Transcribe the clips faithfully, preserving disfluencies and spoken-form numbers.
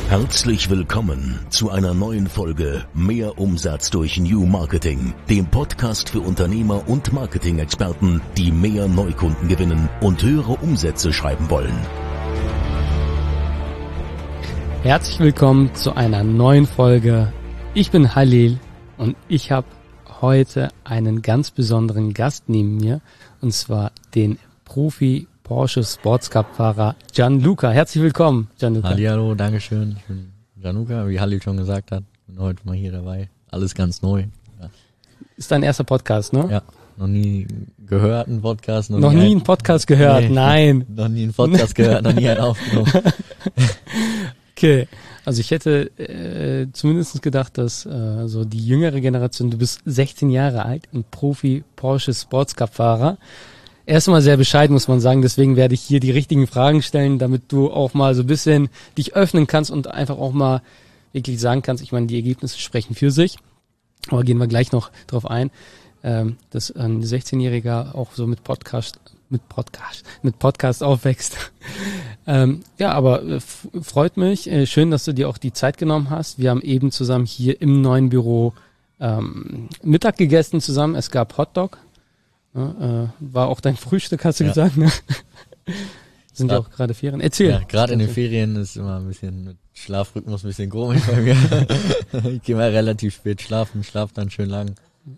Herzlich willkommen zu einer neuen Folge Mehr Umsatz durch New Marketing, dem Podcast für Unternehmer und Marketing-Experten, die mehr Neukunden gewinnen und höhere Umsätze schreiben wollen. Herzlich willkommen zu einer neuen Folge. Ich bin Halil und ich habe heute einen ganz besonderen Gast neben mir, und zwar den Profi Porsche Sports Cup Fahrer Gianluca. Herzlich willkommen, Gianluca. Hallihallo, Dankeschön. Ich bin Gianluca, wie Halil schon gesagt hat. Bin heute mal hier dabei. Alles ganz neu. Ja. Ist dein erster Podcast, ne? Ja, noch nie gehört einen Podcast. Noch, noch nie ein, einen Podcast gehört, nee, nein. Noch nie einen Podcast gehört, noch nie einen aufgenommen. Okay, also ich hätte äh, zumindest gedacht, dass äh, so die jüngere Generation, du bist sechzehn Jahre alt, ein Profi Porsche Sports Cup Fahrer. Erstmal sehr bescheiden, muss man sagen, deswegen werde ich hier die richtigen Fragen stellen, damit du auch mal so ein bisschen dich öffnen kannst und einfach auch mal wirklich sagen kannst, ich meine, die Ergebnisse sprechen für sich, aber gehen wir gleich noch drauf ein, ähm, dass ein sechzehnjähriger auch so mit Podcast, mit Podcast, mit Podcast aufwächst. ähm, ja, aber äh, f- freut mich, äh, schön, dass du dir auch die Zeit genommen hast. Wir haben eben zusammen hier im neuen Büro ähm, Mittag gegessen zusammen, es gab Hotdog. Ja, äh, war auch dein Frühstück, hast du ja gesagt, ne? Sind ja auch gerade Ferien. Erzähl. Ja, gerade in den Ferien ist immer ein bisschen mit Schlafrhythmus ein bisschen komisch bei mir. Ich gehe mal relativ spät schlafen, schlaf dann schön lang.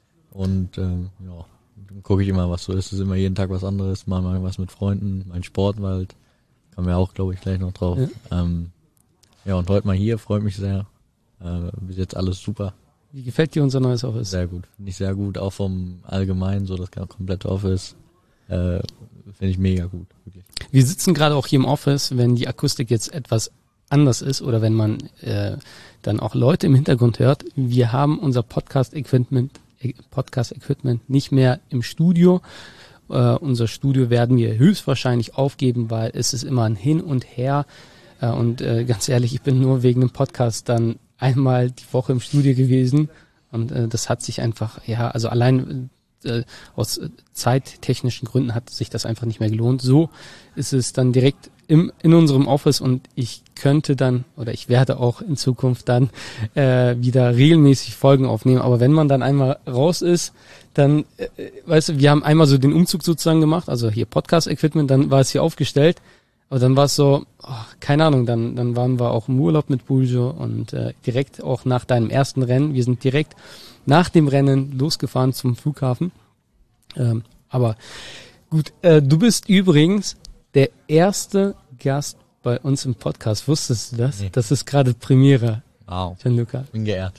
Und ähm, ja, dann gucke ich immer, was so ist. Es ist immer jeden Tag was anderes, mal mal was mit Freunden, mein Sport halt. Kommen wir auch, glaube ich, gleich noch drauf. Ja, ähm, ja und heute mal hier, freut mich sehr. Äh, bis jetzt alles super. Wie gefällt dir unser neues Office? Sehr gut, finde ich sehr gut, auch vom Allgemeinen, so das komplette Office, äh, finde ich mega gut, wirklich. Wir sitzen gerade auch hier im Office, wenn die Akustik jetzt etwas anders ist oder wenn man äh, dann auch Leute im Hintergrund hört. Wir haben unser Podcast-Equipment Podcast-Equipment nicht mehr im Studio. Äh, unser Studio werden wir höchstwahrscheinlich aufgeben, weil es ist immer ein Hin und Her. Äh, und äh, ganz ehrlich, ich bin nur wegen dem Podcast dann einmal die Woche im Studio gewesen und äh, das hat sich einfach, ja, also allein äh, aus äh, zeittechnischen Gründen hat sich das einfach nicht mehr gelohnt. So ist es dann direkt im in unserem Office und ich könnte dann oder ich werde auch in Zukunft dann äh, wieder regelmäßig Folgen aufnehmen. Aber wenn man dann einmal raus ist, dann, äh, weißt du, wir haben einmal so den Umzug sozusagen gemacht, also hier Podcast-Equipment, dann war es hier aufgestellt. Aber dann war es so, oh, keine Ahnung, dann dann waren wir auch im Urlaub mit Buljo und äh, direkt auch nach deinem ersten Rennen. Wir sind direkt nach dem Rennen losgefahren zum Flughafen. Ähm, aber gut, äh, du bist übrigens der erste Gast bei uns im Podcast. Wusstest du das? Nee. Das ist gerade Premiere. Wow, Gianluca. Bin geehrt.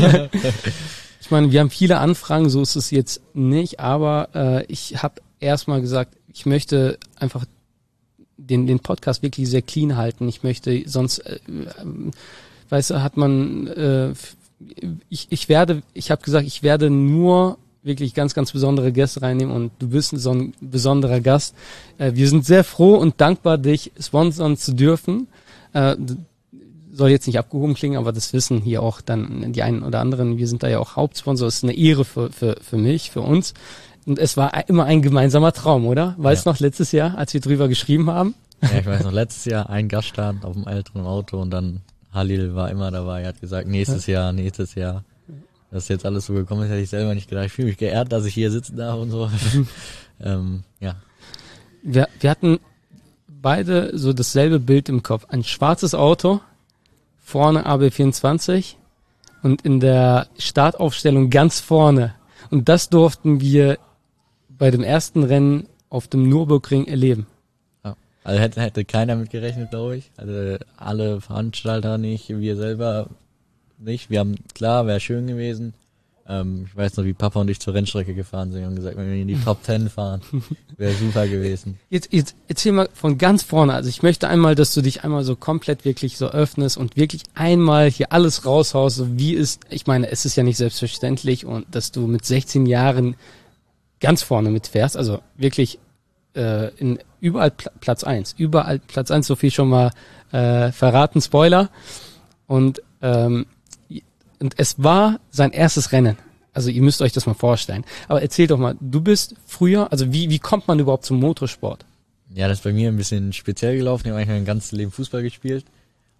Ich meine, wir haben viele Anfragen, so ist es jetzt nicht. Aber äh, ich habe erstmal gesagt, ich möchte einfach den den Podcast wirklich sehr clean halten. Ich möchte sonst, äh, äh, weißt du, hat man, äh, ich ich werde, ich habe gesagt, ich werde nur wirklich ganz, ganz besondere Gäste reinnehmen und du bist so ein besonderer Gast. Äh, wir sind sehr froh und dankbar, dich sponsern zu dürfen. Äh, soll jetzt nicht abgehoben klingen, aber das wissen hier auch dann die einen oder anderen. Wir sind da ja auch Hauptsponsor. Es ist eine Ehre für für für mich, für uns. Und es war immer ein gemeinsamer Traum, oder? Weißt du ja. noch, letztes Jahr, als wir drüber geschrieben haben? Ja, ich weiß noch, letztes Jahr ein Gaststart auf dem älteren Auto und dann Halil war immer dabei, er hat gesagt, nächstes Jahr, nächstes Jahr. Dass jetzt alles so gekommen ist, hätte ich selber nicht gedacht. Ich fühle mich geehrt, dass ich hier sitzen darf und so. ähm, ja. Wir, wir hatten beide so dasselbe Bild im Kopf. Ein schwarzes Auto, vorne A B vierundzwanzig und in der Startaufstellung ganz vorne. Und das durften wir bei dem ersten Rennen auf dem Nürburgring erleben. Ja. Also hätte, hätte keiner mit gerechnet, glaube ich. Also alle Veranstalter nicht, wir selber nicht. Wir haben, klar, wäre schön gewesen. Ähm, ich weiß noch, wie Papa und ich zur Rennstrecke gefahren sind und gesagt, wenn wir in die Top Ten fahren, wäre super gewesen. Jetzt, jetzt erzähl mal von ganz vorne. Also ich möchte einmal, dass du dich einmal so komplett wirklich so öffnest und wirklich einmal hier alles raushaust, so wie ist, ich meine, es ist ja nicht selbstverständlich und dass du mit sechzehn Jahren ganz vorne mitfährst, also wirklich äh, in überall Pl- Platz eins, überall Platz eins, so viel schon mal äh, verraten, Spoiler. Und ähm, und es war sein erstes Rennen. Also ihr müsst euch das mal vorstellen. Aber erzähl doch mal, du bist früher, also wie wie kommt man überhaupt zum Motorsport? Ja, das ist bei mir ein bisschen speziell gelaufen. Ich habe eigentlich mein ganzes Leben Fußball gespielt.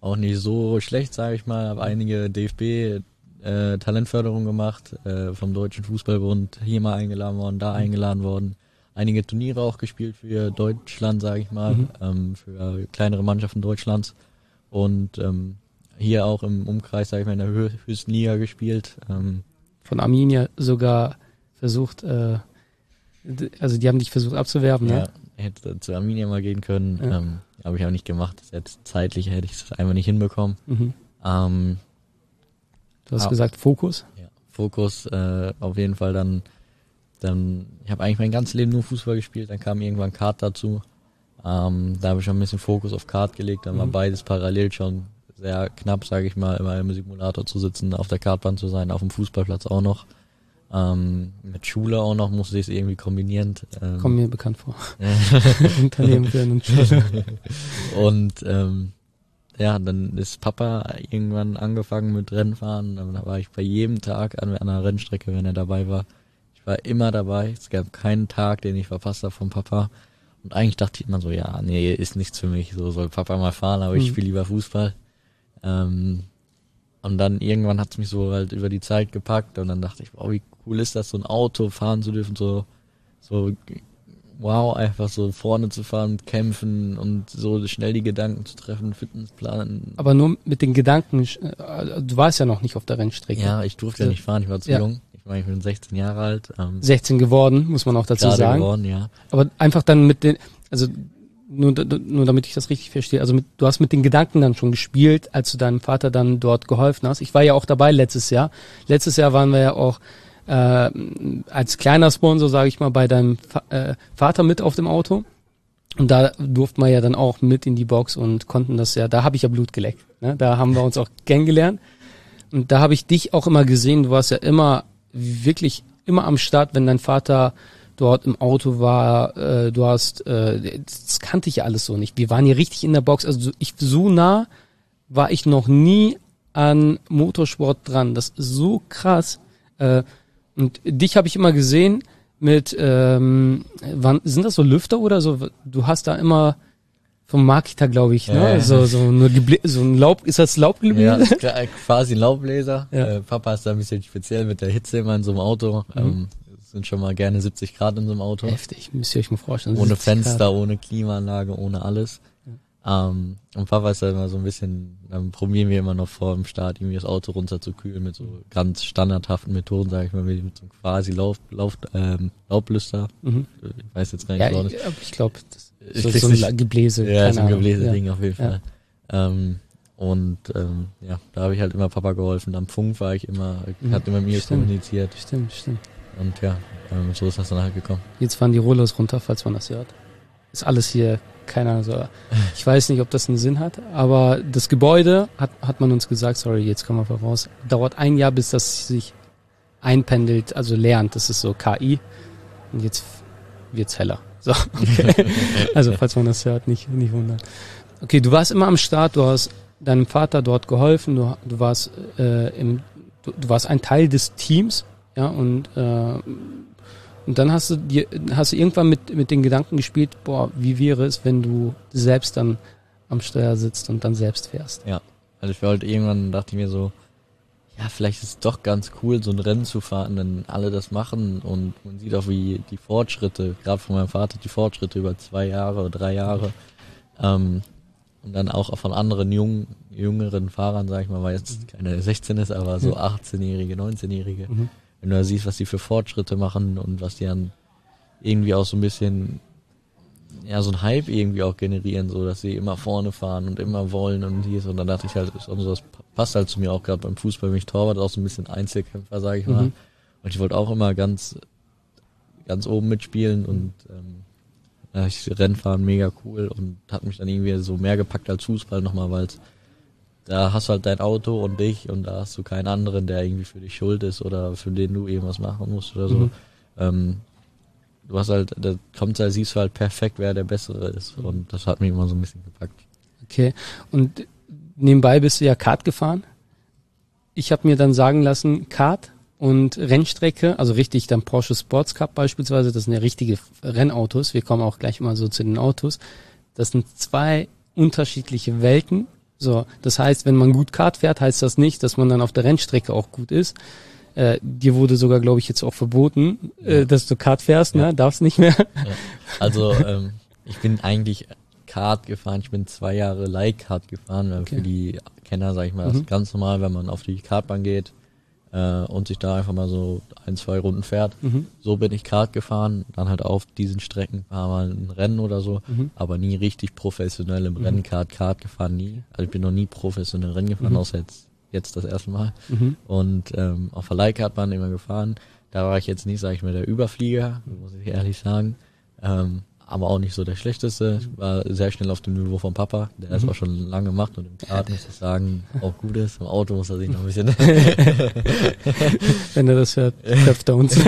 auch nicht so schlecht, sage ich mal. Habe einige D F B äh, Talentförderung gemacht, äh, vom Deutschen Fußballbund, hier mal eingeladen worden, da eingeladen worden. Einige Turniere auch gespielt für Deutschland, sage ich mal, mhm. ähm, für kleinere Mannschaften Deutschlands. Und ähm, hier auch im Umkreis, sage ich mal, in der hö- höchsten Liga gespielt. Ähm, Von Arminia sogar versucht, äh, also die haben dich versucht abzuwerben, ja, ne? Hätte zu Arminia mal gehen können, Ja. ähm, habe ich auch nicht gemacht. Jetzt zeitlich hätte ich es einfach nicht hinbekommen. Mhm. Ähm, Du hast ah, gesagt Fokus. ja, Fokus äh, auf jeden Fall dann, dann ich habe eigentlich mein ganzes Leben nur Fußball gespielt, dann kam irgendwann Kart dazu. Ähm, da habe ich schon ein bisschen Fokus auf Kart gelegt, dann war Mhm. beides parallel schon sehr knapp, sage ich mal, immer im Simulator zu sitzen, auf der Kartbahn zu sein, auf dem Fußballplatz auch noch. Ähm, mit Schule auch noch musste ich es irgendwie kombinieren. Ähm, Kommt mir bekannt vor. Unternehmen für einen Schule. Und ähm, ja, dann ist Papa irgendwann angefangen mit Rennfahren. Dann war ich bei jedem Tag an einer Rennstrecke, wenn er dabei war. Ich war immer dabei. Es gab keinen Tag, den ich verpasst habe vom Papa. Und eigentlich dachte ich immer so, ja, nee, ist nichts für mich. So soll Papa mal fahren, aber ich Mhm. spiele lieber Fußball. Ähm, und dann irgendwann hat's mich so halt über die Zeit gepackt und dann dachte ich, wow, wie cool ist das, so ein Auto fahren zu dürfen, so, so, wow, einfach so vorne zu fahren, kämpfen und so schnell die Gedanken zu treffen, Fitnessplan. Aber nur mit den Gedanken, äh, du warst ja noch nicht auf der Rennstrecke. Ja, ich durfte ja nicht fahren, ich war zu Ja. jung. Ich meine, ich bin sechzehn Jahre alt. Ähm, sechzehn geworden, muss man auch dazu gerade sagen. geworden, ja. Aber einfach dann mit den, also nur, nur damit ich das richtig verstehe, also mit, du hast mit den Gedanken dann schon gespielt, als du deinem Vater dann dort geholfen hast. Ich war ja auch dabei letztes Jahr. Letztes Jahr waren wir ja auch äh, als kleiner Sponsor, sage ich mal, bei deinem Fa- äh, Vater mit auf dem Auto. Und da durften wir ja dann auch mit in die Box und konnten das ja, da habe ich ja Blut geleckt. Ne? Da haben wir uns auch kennengelernt. Und da habe ich dich auch immer gesehen, du warst ja immer, wirklich immer am Start, wenn dein Vater dort im Auto war, äh, du hast, äh, das kannte ich ja alles so nicht. Wir waren hier richtig in der Box, also ich so nah war ich noch nie an Motorsport dran. Das ist so krass. Äh, und dich habe ich immer gesehen mit, ähm, wann, sind das so Lüfter oder so? Du hast da immer vom Makita, glaube ich, ne? Ja. So, so, nur Geblä- so ein Laub, ist das Laubgebläse? Ja, das ist klar- quasi ein Laubbläser. Ja. Äh, Papa ist da ein bisschen speziell mit der Hitze immer in so einem Auto. Mhm. Ähm, es sind schon mal gerne siebzig Grad in so einem Auto. Heftig, müsst ihr euch mal vorstellen. Ohne siebzig Grad. Fenster, ohne Klimaanlage, ohne alles. Ähm, und Papa ist da immer so ein bisschen, dann probieren wir immer noch vor dem Start irgendwie das Auto runterzukühlen mit so ganz standardhaften Methoden, sage ich mal, wie mit so einem quasi Lauf, Lauf, ähm, Laubbläster. Mhm. Ich weiß jetzt gar nicht, Ja, so ich, ich glaube, das Ich so, krieg's so ein nicht- La- Gebläse. Ja, keine so ein Ahnung. Gebläse-Ding Ja. auf jeden Ja. Fall. Ähm, und ähm, ja, da habe ich halt immer Papa geholfen. Am Funk war ich immer, Mhm. hat immer mit mir Stimmt. kommuniziert. Stimmt, stimmt. Und ja, ähm, so ist das dann halt gekommen. Jetzt fahren die Rollos runter, falls man das hört. Ist alles hier, keine Ahnung, so. Ich weiß nicht, ob das einen Sinn hat, aber das Gebäude, hat, hat man uns gesagt, sorry, jetzt kommen wir voraus, dauert ein Jahr, bis das sich einpendelt, also lernt. Das ist so K I. Und jetzt wird's heller. So, okay. Also, falls man das hört, nicht, nicht wundern. Okay, du warst immer am Start, du hast deinem Vater dort geholfen, du, du warst äh, im, du, du warst ein Teil des Teams, ja, und äh, und dann hast du dir, hast du irgendwann mit mit den Gedanken gespielt, boah, wie wäre es, wenn du selbst dann am Steuer sitzt und dann selbst fährst? Ja, also ich wollte irgendwann, dachte ich mir so, ja, vielleicht ist es doch ganz cool, so ein Rennen zu fahren, wenn alle das machen und man sieht auch, wie die Fortschritte, gerade von meinem Vater, die Fortschritte über zwei Jahre oder drei Jahre, ähm, und dann auch von anderen jungen, jüngeren Fahrern, sag ich mal, weil jetzt keine sechzehn ist, aber so achtzehnjährige, neunzehnjährige, Mhm. wenn du da siehst, was die für Fortschritte machen und was die dann irgendwie auch so ein bisschen, ja, so ein Hype irgendwie auch generieren, so dass sie immer vorne fahren und immer wollen und dies, und dann dachte ich halt, ist auch so, das passt halt zu mir auch gerade beim Fußball, bin ich Torwart, auch so ein bisschen Einzelkämpfer, sage ich mal. Mhm. Und ich wollte auch immer ganz, ganz oben mitspielen und ähm, ja, ich Rennfahren mega cool und hat mich dann irgendwie so mehr gepackt als Fußball nochmal, weil da hast du halt dein Auto und dich und da hast du keinen anderen, der irgendwie für dich schuld ist oder für den du irgendwas machen musst oder so. Mhm. Ähm, du hast halt, da kommt halt, siehst du halt perfekt, wer der Bessere ist und das hat mich immer so ein bisschen gepackt. Okay. Und nebenbei bist du ja Kart gefahren. Ich habe mir dann sagen lassen, Kart und Rennstrecke, also richtig dann Porsche Sports Cup beispielsweise, das sind ja richtige Rennautos. Wir kommen auch gleich mal so zu den Autos. Das sind zwei unterschiedliche Welten. So, das heißt, wenn man gut Kart fährt, heißt das nicht, dass man dann auf der Rennstrecke auch gut ist. Äh, dir wurde sogar, glaube ich, jetzt auch verboten, ja. äh, dass du Kart fährst, ja. ne? Darfst nicht mehr. Ja. Also ähm, ich bin eigentlich Kart gefahren, ich bin zwei Jahre Leihkart gefahren, äh, okay. Für die Kenner, sag ich mal, mhm. das ist ganz normal, wenn man auf die Kartbahn geht äh, und sich da einfach mal so ein, zwei Runden fährt. Mhm. So bin ich Kart gefahren, dann halt auf diesen Strecken war mal ein Rennen oder so, mhm. aber nie richtig professionell im mhm. Rennkart, Kart gefahren, nie. Also ich bin noch nie professionell Rennen gefahren, mhm. außer jetzt jetzt das erste Mal. Mhm. Und ähm, auf der Leihkartbahn immer gefahren. Da war ich jetzt nicht, sag ich mal, der Überflieger, muss ich ehrlich sagen. Ähm, aber auch nicht so der Schlechteste. Ich war sehr schnell auf dem Niveau von Papa, der das mhm. auch schon lange macht und im Kart, muss ich sagen, auch gut ist. Im Auto muss er sich noch ein bisschen... Wenn er das hört, köpft er uns.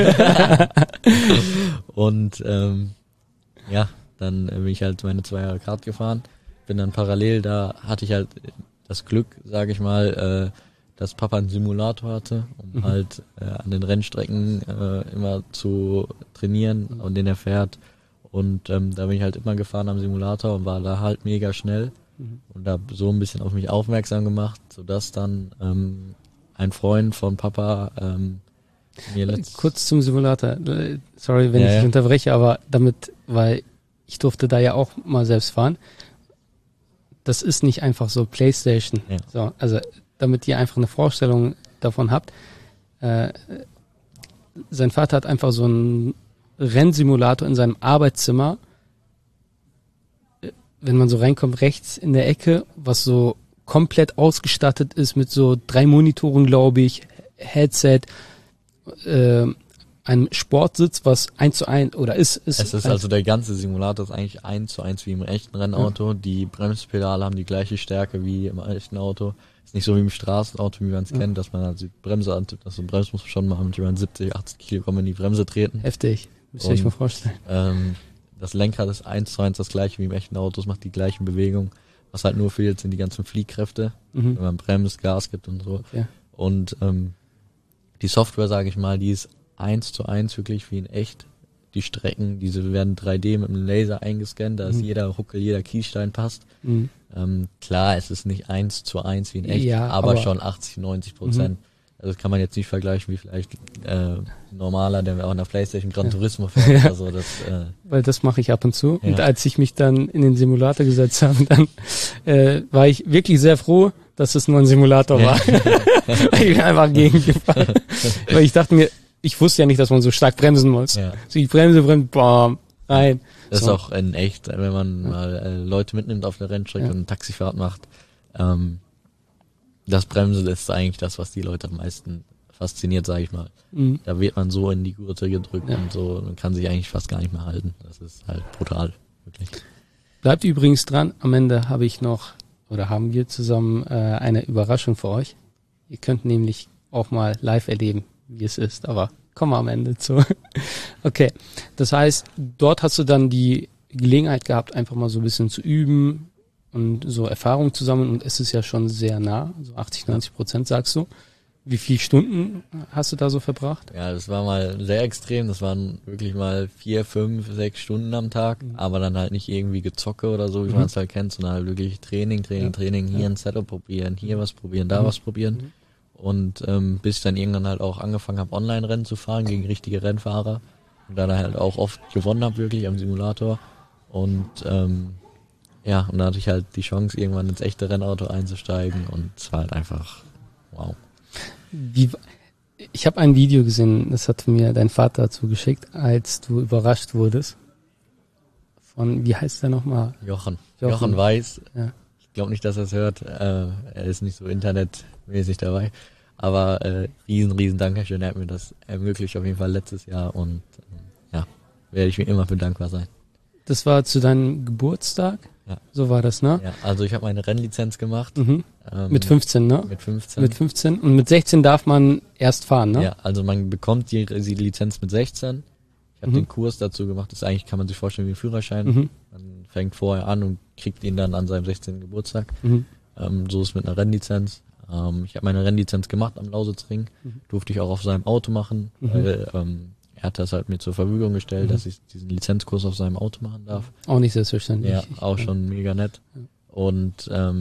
Und ähm, ja, dann bin ich halt meine zwei Jahre Kart gefahren. Bin dann parallel, da hatte ich halt das Glück, sage ich mal, äh, dass Papa einen Simulator hatte, um mhm. halt äh, an den Rennstrecken äh, immer zu trainieren, mhm. an denen er fährt. Und ähm, da bin ich halt immer gefahren am Simulator und war da halt mega schnell mhm. und habe so ein bisschen auf mich aufmerksam gemacht, sodass dann ähm, ein Freund von Papa ähm, mir letzt... Kurz zum Simulator, sorry, wenn ja, ich dich ja. unterbreche, aber damit, weil ich durfte da ja auch mal selbst fahren. Das ist nicht einfach so PlayStation. Ja. So, also damit ihr einfach eine Vorstellung davon habt. Äh, sein Vater hat einfach so einen Rennsimulator in seinem Arbeitszimmer. Wenn man so reinkommt, rechts in der Ecke, was so komplett ausgestattet ist mit so drei Monitoren, glaube ich, Headset, äh, ein Sportsitz, was eins zu eins oder ist, ist. Es ist also der ganze Simulator ist eigentlich eins zu eins wie im echten Rennauto. Ja. Die Bremspedale haben die gleiche Stärke wie im echten Auto. Ist nicht so wie im Straßenauto, wie man es ja. kennt, dass man halt die Bremse antippt, also Bremse muss man schon machen, mit über siebzig, achtzig Kilo kommen in die Bremse treten. Heftig, müsst ihr euch mal vorstellen. Ähm, das Lenkrad ist eins zu eins das gleiche wie im echten Auto, es macht die gleichen Bewegungen. Was halt nur fehlt, sind die ganzen Fliehkräfte, mhm. wenn man bremst, Gas gibt und so. Okay. Und ähm, die Software, sage ich mal, die ist eins zu eins wirklich wie in echt. Die Strecken, diese werden drei D mit einem Laser eingescannt, da ist mhm. jeder Huckel, jeder Kiesstein passt. Mhm. Ähm, klar, es ist nicht eins zu eins wie in echt, ja, aber, aber schon achtzig, neunzig Prozent. Mhm. Also das kann man jetzt nicht vergleichen wie vielleicht äh, normaler, der auch in der PlayStation Gran ja. Turismo fährt. Ja. Also das, äh, weil das mache ich ab und zu. Ja. Und als ich mich dann in den Simulator gesetzt habe, dann äh, war ich wirklich sehr froh, dass es nur ein Simulator ja. war. Weil ich bin einfach gegengefahren. Weil ich dachte mir, ich wusste ja nicht, dass man so stark bremsen muss. Ja. So die Bremse bremst, bam, rein. Das so. ist auch in echt, wenn man ja. mal äh, Leute mitnimmt auf der Rennstrecke ja. und eine Taxifahrt macht. Ähm, das Bremsen ist eigentlich das, was die Leute am meisten fasziniert, sage ich mal. Mhm. Da wird man so in die Gurte gedrückt ja. und so, man kann sich eigentlich fast gar nicht mehr halten. Das ist halt brutal, wirklich. Bleibt übrigens dran, am Ende habe ich noch, oder haben wir zusammen äh, eine Überraschung für euch. Ihr könnt nämlich auch mal live erleben, wie es ist, aber kommen wir am Ende zu. Okay, das heißt, dort hast du dann die Gelegenheit gehabt, einfach mal so ein bisschen zu üben und so Erfahrung zu sammeln und es ist ja schon sehr nah, so achtzig, neunzig Prozent sagst du. Wie viele Stunden hast du da so verbracht? Ja, das war mal sehr extrem, das waren wirklich mal vier, fünf, sechs Stunden am Tag, mhm. aber dann halt nicht irgendwie Gezocke oder so, wie mhm. man es halt kennt, sondern halt wirklich Training, Training, ja. Training, hier ja. ein Setup probieren, hier was probieren, da mhm. was probieren. Mhm. Und ähm, bis ich dann irgendwann halt auch angefangen habe, Online-Rennen zu fahren gegen richtige Rennfahrer und dann halt auch oft gewonnen habe, wirklich am Simulator. Und ähm, ja, und dann hatte ich halt die Chance, irgendwann ins echte Rennauto einzusteigen und es war halt einfach wow. Wie, ich habe ein Video gesehen, das hat mir dein Vater zugeschickt, als du überrascht wurdest. Von, wie heißt der nochmal? Jochen. Jochen, Jochen Weiß. Ja. Ich glaube nicht, dass er es hört. Äh, er ist nicht so internetmäßig dabei. Aber äh, riesen, riesen Dankeschön. Er hat mir das ermöglicht auf jeden Fall letztes Jahr und äh, ja, werde ich mir immer für dankbar sein. Das war zu deinem Geburtstag? Ja. So war das, ne? Ja, also ich habe meine Rennlizenz gemacht. Mhm. Ähm, mit fünfzehn, ne? Mit fünfzehn. Mit fünfzehn. Und mit sechzehn darf man erst fahren, ne? Ja, also man bekommt die, die Lizenz mit sechzehn. Ich habe mhm. den Kurs dazu gemacht. Das ist eigentlich, kann man sich vorstellen wie ein Führerschein. Mhm. Man fängt vorher an und kriegt ihn dann an seinem sechzehnten Geburtstag. Mhm. Ähm, so ist es mit einer Rennlizenz. Ähm, ich habe meine Rennlizenz gemacht am Lausitzring. Mhm. Durfte ich auch auf seinem Auto machen, mhm. weil ähm, er hat das halt mir zur Verfügung gestellt, mhm. dass ich diesen Lizenzkurs auf seinem Auto machen darf. Auch nicht selbstverständlich. Ja, auch schon mega nett. Ja. Und ähm,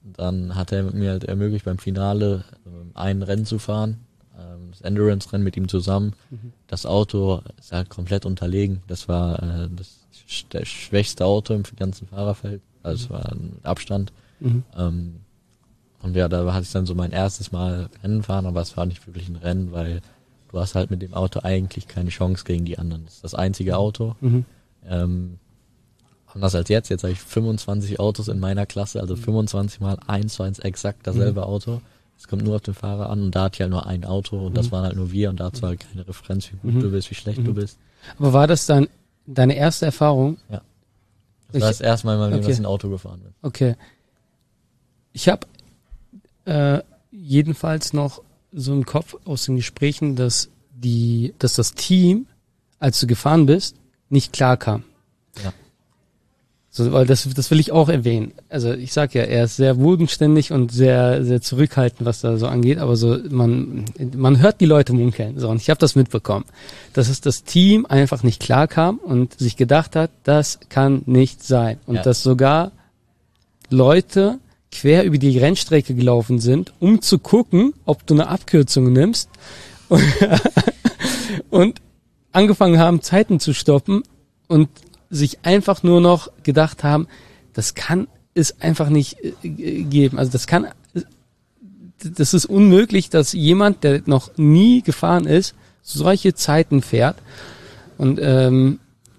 dann hat er mir halt ermöglicht, beim Finale ähm, ein Rennen zu fahren, ähm, das Endurance-Rennen mit ihm zusammen. Mhm. Das Auto ist halt komplett unterlegen. Das war äh, das sch- schwächste Auto im ganzen Fahrerfeld. Also es war ein Abstand. Mhm. Ähm, und ja, da hatte ich dann so mein erstes Mal Rennen fahren, aber es war nicht wirklich ein Rennen, weil du hast halt mit dem Auto eigentlich keine Chance gegen die anderen. Das ist das einzige Auto. Mhm. Ähm, anders als jetzt. Jetzt habe ich fünfundzwanzig Autos in meiner Klasse, also fünfundzwanzig mal eins zu eins exakt dasselbe mhm. Auto. Es kommt nur auf den Fahrer an und da hatte ich halt nur ein Auto und mhm. das waren halt nur wir und dazu halt keine Referenz, wie gut mhm. du bist, wie schlecht mhm. du bist. Aber war das dann deine erste Erfahrung? Ja. Das ich, war das erste Mal in meinem Leben, okay. dass ich ein Auto gefahren bin. Okay. Ich habe äh, jedenfalls noch so im Kopf aus den Gesprächen, dass die, dass das Team, als du gefahren bist, nicht klar kam. Ja. So, weil das, das will ich auch erwähnen. Also ich sag ja, er ist sehr bodenständig und sehr, sehr zurückhaltend, was da so angeht. Aber so man, man hört die Leute munkeln. So, und ich habe das mitbekommen, dass es das Team einfach nicht klar kam und sich gedacht hat, das kann nicht sein. Und ja. dass sogar Leute quer über die Rennstrecke gelaufen sind, um zu gucken, ob du eine Abkürzung nimmst und, und angefangen haben, Zeiten zu stoppen und sich einfach nur noch gedacht haben, das kann es einfach nicht äh, geben. Also das kann, das ist unmöglich, dass jemand, der noch nie gefahren ist, solche Zeiten fährt. Und ähm,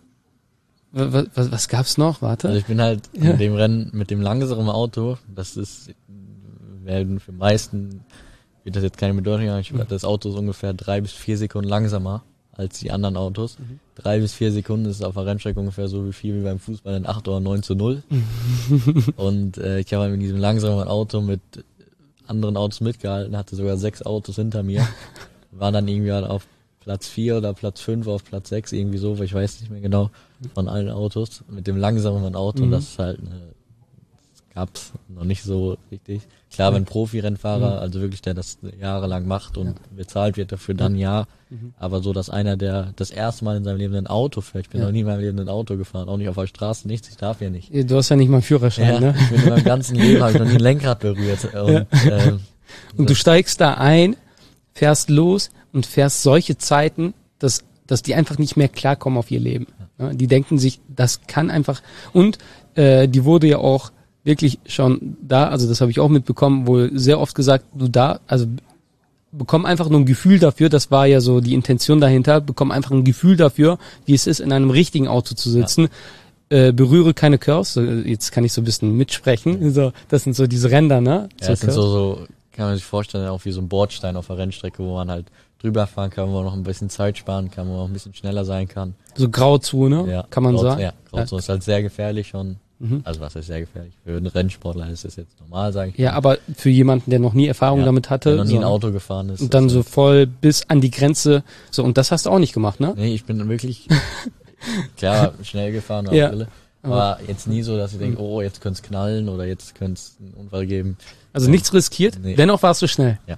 was, was, was gab's noch? Warte. Also ich bin halt ja. in dem Rennen mit dem langsamen Auto, das ist, werden für meisten, wird das jetzt keine Bedeutung haben, ich, mhm. das Auto ist ungefähr drei bis vier Sekunden langsamer als die anderen Autos. Mhm. Drei bis vier Sekunden ist auf der Rennstrecke ungefähr so wie viel wie beim Fußball in acht oder neun zu null. Und äh, ich habe halt mit diesem langsamen Auto mit anderen Autos mitgehalten, hatte sogar sechs Autos hinter mir. War dann irgendwie halt auf Platz vier oder Platz fünf, auf Platz sechs, irgendwie so, ich weiß nicht mehr genau, von allen Autos. Mit dem langsamen Auto, mhm. das ist halt eine, das gab's noch nicht so richtig. Klar, wenn ein Profi-Rennfahrer, mhm. also wirklich der das jahrelang macht und ja. bezahlt wird dafür, dann ja. Mhm. Aber so, dass einer, der das erste Mal in seinem Leben ein Auto fährt, ich bin ja. noch nie in meinem Leben ein Auto gefahren, auch nicht auf der Straße, nichts, ich darf ja nicht. Du hast ja nicht mal einen Führerschein, ja, ne? Ich bin in meinem ganzen Leben, habe ich noch nie ein Lenkrad berührt. Und, ja. ähm, und du steigst da ein, fährst los und fährst solche Zeiten, dass, dass die einfach nicht mehr klarkommen auf ihr Leben. Ja. Die denken sich, das kann einfach, und äh, die wurde ja auch wirklich schon da, also das habe ich auch mitbekommen, wohl sehr oft gesagt, du da, also bekomm einfach nur ein Gefühl dafür, das war ja so die Intention dahinter, bekomm einfach ein Gefühl dafür, wie es ist, in einem richtigen Auto zu sitzen, ja. äh, berühre keine Curves, so, jetzt kann ich so ein bisschen mitsprechen, ja. so, das sind so diese Ränder, ne? Ja, so das sind so, so, kann man sich vorstellen, auch wie so ein Bordstein auf der Rennstrecke, wo man halt drüber fahren kann, wo man noch ein bisschen Zeit sparen kann, wo man auch ein bisschen schneller sein kann. So Grauzone, ja, kann man Grauzone, sagen? Ja, Grauzone ja. ist halt sehr gefährlich schon. Mhm. Also was ist sehr gefährlich? Für einen Rennsportler ist das jetzt normal, sage ich. Ja, mal. Aber für jemanden, der noch nie Erfahrung ja, damit hatte. Der noch nie so ein Auto gefahren ist. Und dann so voll bis an die Grenze. So, und das hast du auch nicht gemacht, ne? Nee, ich bin wirklich, klar, schnell gefahren, ja. Brille, aber jetzt nie so, dass ich denke, oh, jetzt könnte es knallen oder jetzt könnte es einen Unfall geben. Also nichts riskiert, nee. Dennoch warst du schnell. Ja.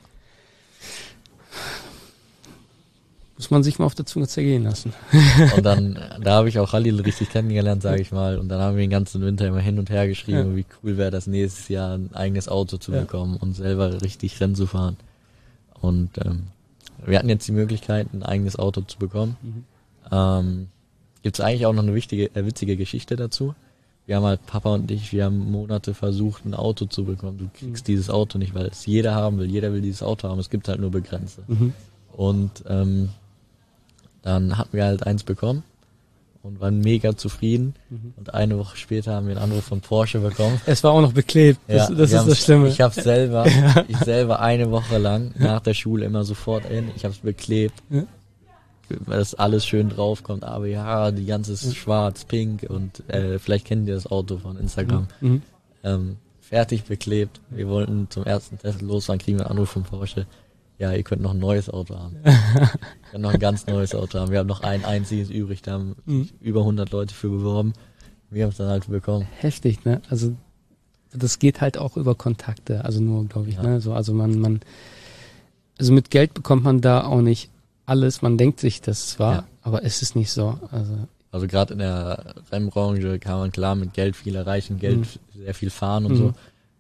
Muss man sich mal auf der Zunge zergehen lassen. Und dann, da habe ich auch Khalil richtig kennengelernt, sage ich mal. Und dann haben wir den ganzen Winter immer hin und her geschrieben, ja. wie cool wäre das nächstes Jahr ein eigenes Auto zu ja. bekommen und selber richtig Rennen zu fahren. Und ähm, wir hatten jetzt die Möglichkeit, ein eigenes Auto zu bekommen. Mhm. Ähm, Gibt es eigentlich auch noch eine wichtige, äh, witzige Geschichte dazu. Wir haben halt, Papa und ich, wir haben Monate versucht, ein Auto zu bekommen. Du kriegst mhm. dieses Auto nicht, weil es jeder haben will. Jeder will dieses Auto haben. Es gibt halt nur Begrenze. Mhm. Und ähm, dann hatten wir halt eins bekommen und waren mega zufrieden. Mhm. Und eine Woche später haben wir einen Anruf von Porsche bekommen. Es war auch noch beklebt. Das, ja, das ist das Schlimme. Ich habe selber, ja. ich selber eine Woche lang nach der Schule immer sofort in. Ich habe es beklebt, ja. weil das alles schön draufkommt. Aber ja, die ganze ist ja. schwarz, pink und äh, vielleicht kennt ihr das Auto von Instagram. Mhm. Ähm, fertig beklebt. Wir wollten zum ersten Test losfahren, kriegen wir einen Anruf von Porsche. Ja, ihr könnt noch ein neues Auto haben. Ihr könnt noch ein ganz neues Auto haben. Wir haben noch ein einziges übrig, da haben mhm. über hundert Leute für beworben. Wir haben es dann halt bekommen. Heftig, ne? Also das geht halt auch über Kontakte, also nur, glaube ich, ja. ne? So, also man, man, also mit Geld bekommt man da auch nicht alles. Man denkt sich das zwar, ja. aber es ist nicht so. Also, also gerade in der Rennbranche kann man klar mit Geld viel erreichen, Geld mhm. sehr viel fahren und mhm. so.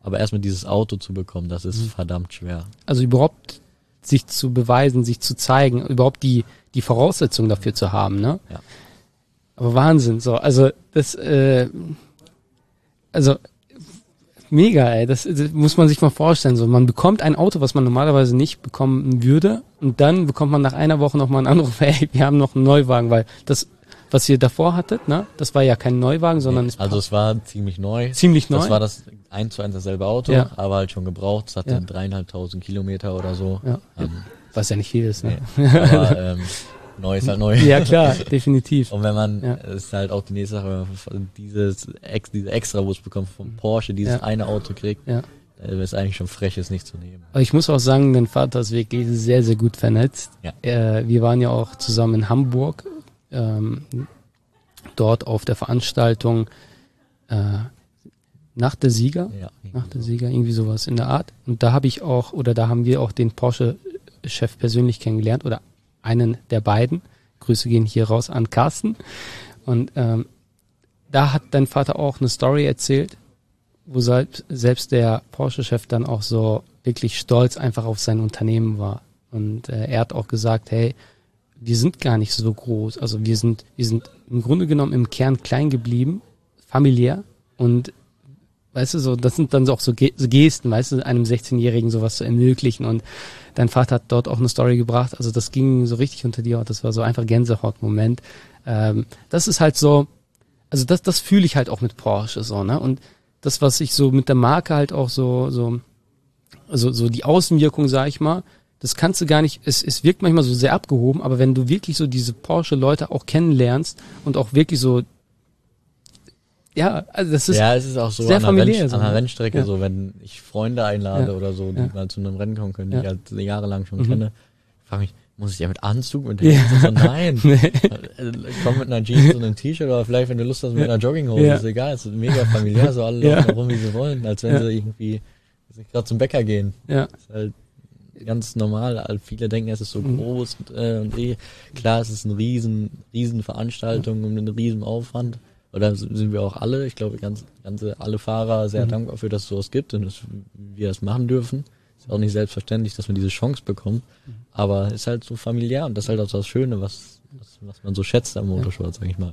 Aber erstmal dieses Auto zu bekommen, das ist Mhm. verdammt schwer. Also überhaupt sich zu beweisen, sich zu zeigen, überhaupt die die Voraussetzungen dafür zu haben, ne? Ja. Aber Wahnsinn, so, also das, äh, also mega, ey, das, das muss man sich mal vorstellen, so, man bekommt ein Auto, was man normalerweise nicht bekommen würde, und dann bekommt man nach einer Woche nochmal einen Anruf, hey, wir haben noch einen Neuwagen, weil das, was ihr davor hattet, ne, das war ja kein Neuwagen, sondern Nee, es also es war ziemlich neu. ziemlich neu. Das war das eins zu eins dasselbe Auto, Ja. aber halt schon gebraucht. Es hatte Ja. dreieinhalbtausend Kilometer oder so. Ja. Ähm, Was ja nicht viel ist, ne? nee. Aber ähm, neu ist halt neu. Ja, klar, definitiv. Und wenn man, Ja. es ist halt auch die nächste Sache, wenn man dieses ex, diese Extrawurst bekommt vom Porsche, dieses Ja. eine Auto kriegt, Ja. dann ist eigentlich schon frech, es nicht zu nehmen. Aber ich muss auch sagen, dein Vater ist wirklich sehr, sehr gut vernetzt. Ja. Äh, wir waren ja auch zusammen in Hamburg, ähm, dort auf der Veranstaltung äh, Nacht der Sieger. Ja. Nacht der Sieger, irgendwie sowas in der Art. Und da habe ich auch, oder da haben wir auch den Porsche-Chef persönlich kennengelernt, oder einen der beiden. Grüße gehen hier raus an Carsten. Und ähm, da hat dein Vater auch eine Story erzählt, wo selbst, selbst der Porsche-Chef dann auch so wirklich stolz einfach auf sein Unternehmen war. Und äh, er hat auch gesagt, hey, wir sind gar nicht so groß. Also wir sind, wir sind im Grunde genommen im Kern klein geblieben, familiär. Und weißt du, so, das sind dann so auch so Ge- so Gesten, weißt du, einem sechzehnjährigen sowas zu ermöglichen. Und dein Vater hat dort auch eine Story gebracht. Also das ging so richtig unter die Haut. Das war so einfach Gänsehaut-Moment. Ähm, das ist halt so, also das, das fühle ich halt auch mit Porsche so, ne? Und das, was ich so mit der Marke halt auch so, so, also so die Außenwirkung, sag ich mal, das kannst du gar nicht, es, es wirkt manchmal so sehr abgehoben, aber wenn du wirklich so diese Porsche-Leute auch kennenlernst und auch wirklich so, ja, also das ist, ja, es ist auch so sehr an der, familiär Renn, so, an der ne? Rennstrecke, Ja. so wenn ich Freunde einlade Ja. oder so, die Ja. mal zu einem Rennen kommen können, die Ja. ich halt jahrelang schon Mhm. kenne, frage mich, muss ich ja mit Anzug und Ja. Hemd? So, nein. Nee. Äh, Komm mit einer Jeans und einem T-Shirt oder vielleicht, wenn du Lust hast, mit einer Jogginghose, Ja. ist egal, es ist mega familiär, so alle Ja. laufen da rum, wie sie wollen, als wenn Ja. sie irgendwie gerade zum Bäcker gehen. ja, ist halt ganz normal. Also viele denken, es ist so Mhm. groß und, äh, und eh. Klar, es ist eine riesen, riesen Veranstaltung und ein riesen Aufwand. Oder sind wir auch alle, ich glaube, ganz, ganze, alle Fahrer sehr Mhm. dankbar für, dass es sowas gibt und dass wir das machen dürfen. Ist auch nicht selbstverständlich, dass man diese Chance bekommt. Aber ist halt so familiär und das ist halt auch das Schöne, was, was, was man so schätzt am Motorsport, sag ich mal.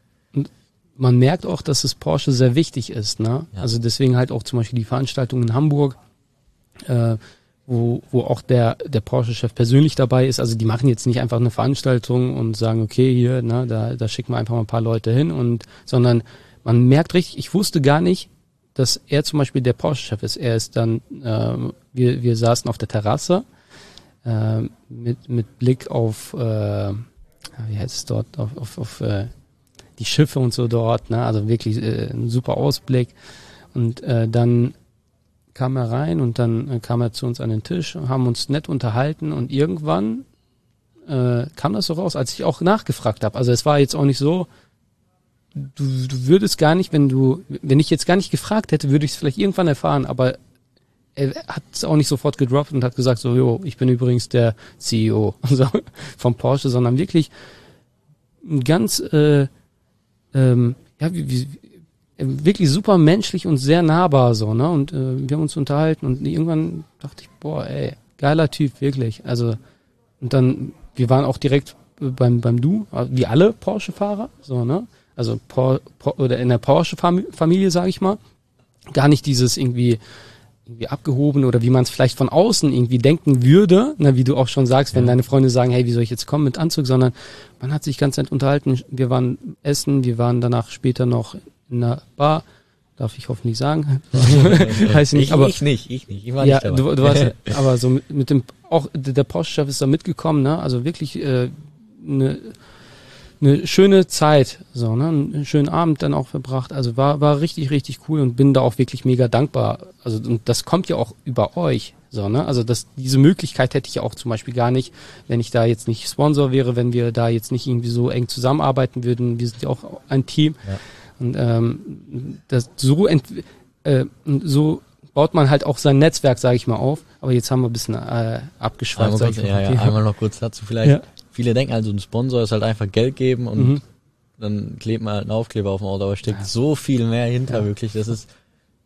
man merkt auch, dass es Porsche sehr wichtig ist, ne? Ja. Also deswegen halt auch zum Beispiel die Veranstaltung in Hamburg, äh, wo, wo auch der, der Porsche-Chef persönlich dabei ist. Also die machen jetzt nicht einfach eine Veranstaltung und sagen, okay, hier, ne, da, da schicken wir einfach mal ein paar Leute hin und, sondern man merkt richtig, ich wusste gar nicht, dass er zum Beispiel der Porsche-Chef ist. Er ist dann, äh, wir, wir saßen auf der Terrasse, äh, mit, mit Blick auf, äh, wie heißt es dort, auf, auf, auf äh, die Schiffe und so dort, ne, also wirklich äh, ein super Ausblick. Und äh, dann kam er rein und dann äh, kam er zu uns an den Tisch, haben uns nett unterhalten und irgendwann äh, kam das so raus, als ich auch nachgefragt habe. Also es war jetzt auch nicht so, du, du würdest gar nicht, wenn du, wenn ich jetzt gar nicht gefragt hätte, würde ich es vielleicht irgendwann erfahren, aber er hat es auch nicht sofort gedroppt und hat gesagt so, jo, ich bin übrigens der C E O so, vom Porsche, sondern wirklich ein ganz, äh, ähm, ja, wie, wie, wirklich super menschlich und sehr nahbar so, ne? Und äh, wir haben uns unterhalten und irgendwann dachte ich, boah, ey, geiler Typ, wirklich. Also und dann, wir waren auch direkt beim beim Du, wie alle Porsche-Fahrer, so, ne? Also Por, Por, oder in der Porsche-Familie, sage ich mal, gar nicht dieses irgendwie irgendwie abgehoben oder wie man es vielleicht von außen irgendwie denken würde, na, wie du auch schon sagst, wenn Ja. deine Freunde sagen, hey, wie soll ich jetzt kommen mit Anzug, sondern man hat sich ganz nett unterhalten, wir waren essen, wir waren danach später noch in einer Bar, darf ich hoffentlich sagen, weiß ich nicht, ich, aber ich nicht, ich nicht, ich war ja, nicht dabei. du, du warst, aber so mit, mit dem, auch der Porsche-Chef ist da mitgekommen, ne, also wirklich äh, eine eine schöne Zeit, so, ne, einen schönen Abend dann auch verbracht, also war war richtig, richtig cool und bin da auch wirklich mega dankbar, also und das kommt ja auch über euch, so, ne, also das, diese Möglichkeit hätte ich ja auch zum Beispiel gar nicht, wenn ich da jetzt nicht Sponsor wäre, wenn wir da jetzt nicht irgendwie so eng zusammenarbeiten würden, wir sind ja auch ein Team Ja. und ähm, das so ent, äh, so baut man halt auch sein Netzwerk, sage ich mal, auf, aber jetzt haben wir ein bisschen äh, abgeschweift, Einmal, sag kurz, ich mal. ja, ja, einmal noch kurz dazu vielleicht. Ja. Viele denken also, ein Sponsor ist halt einfach Geld geben und Mhm. dann klebt man halt einen Aufkleber auf dem Auto, aber steckt Ja. so viel mehr hinter, Ja. wirklich. Das ist,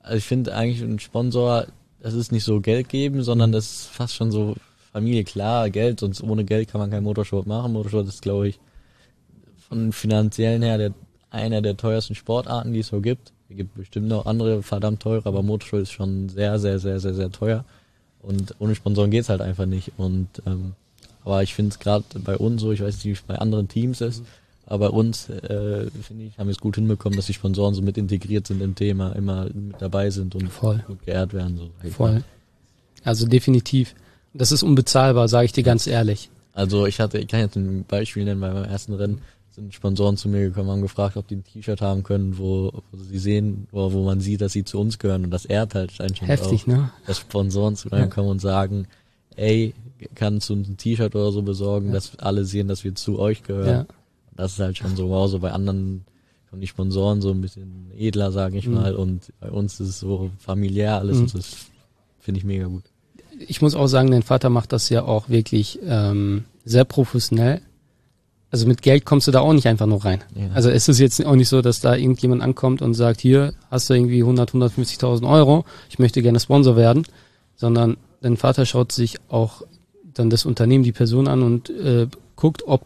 Also ich finde eigentlich ein Sponsor, das ist nicht so Geld geben, sondern das ist fast schon so Familie, klar, Geld, sonst ohne Geld kann man keinen Motorsport machen. Motorsport ist, glaube ich, von finanziellen her der, einer der teuersten Sportarten, die es so gibt. Es gibt bestimmt noch andere verdammt teure, aber Motorsport ist schon sehr, sehr, sehr, sehr, sehr teuer. Und ohne Sponsoren geht's halt einfach nicht. Und ähm, aber ich finde es gerade bei uns so, ich weiß nicht, wie es bei anderen Teams ist, aber bei uns, äh, finde ich, haben wir es gut hinbekommen, dass die Sponsoren so mit integriert sind im Thema, immer mit dabei sind und Voll. gut geehrt werden. So. Voll. Also definitiv. Das ist unbezahlbar, sage ich dir ganz ehrlich. Also ich hatte, ich kann jetzt ein Beispiel nennen, bei meinem ersten Rennen sind Sponsoren zu mir gekommen, haben gefragt, ob die ein T-Shirt haben können, wo, wo sie sehen, wo, wo man sieht, dass sie zu uns gehören, und das ehrt halt einfach Heftig, auch, ne? dass Sponsoren zu einem kommen und sagen, ey, kannst du uns ein T-Shirt oder so besorgen, ja. dass alle sehen, dass wir zu euch gehören. Ja. Das ist halt schon so, wow, so bei anderen kommen die Sponsoren so ein bisschen edler, sage ich mhm. mal, und bei uns ist es so familiär alles, mhm. und das finde ich mega gut. Ich muss auch sagen, dein Vater macht das ja auch wirklich ähm, sehr professionell. Also mit Geld kommst du da auch nicht einfach nur rein. Ja. Also es ist jetzt auch nicht so, dass da irgendjemand ankommt und sagt, hier hast du irgendwie hundert, hundertfünfzigtausend Euro, ich möchte gerne Sponsor werden, sondern dein Vater schaut sich auch dann das Unternehmen, die Person an und äh, guckt, ob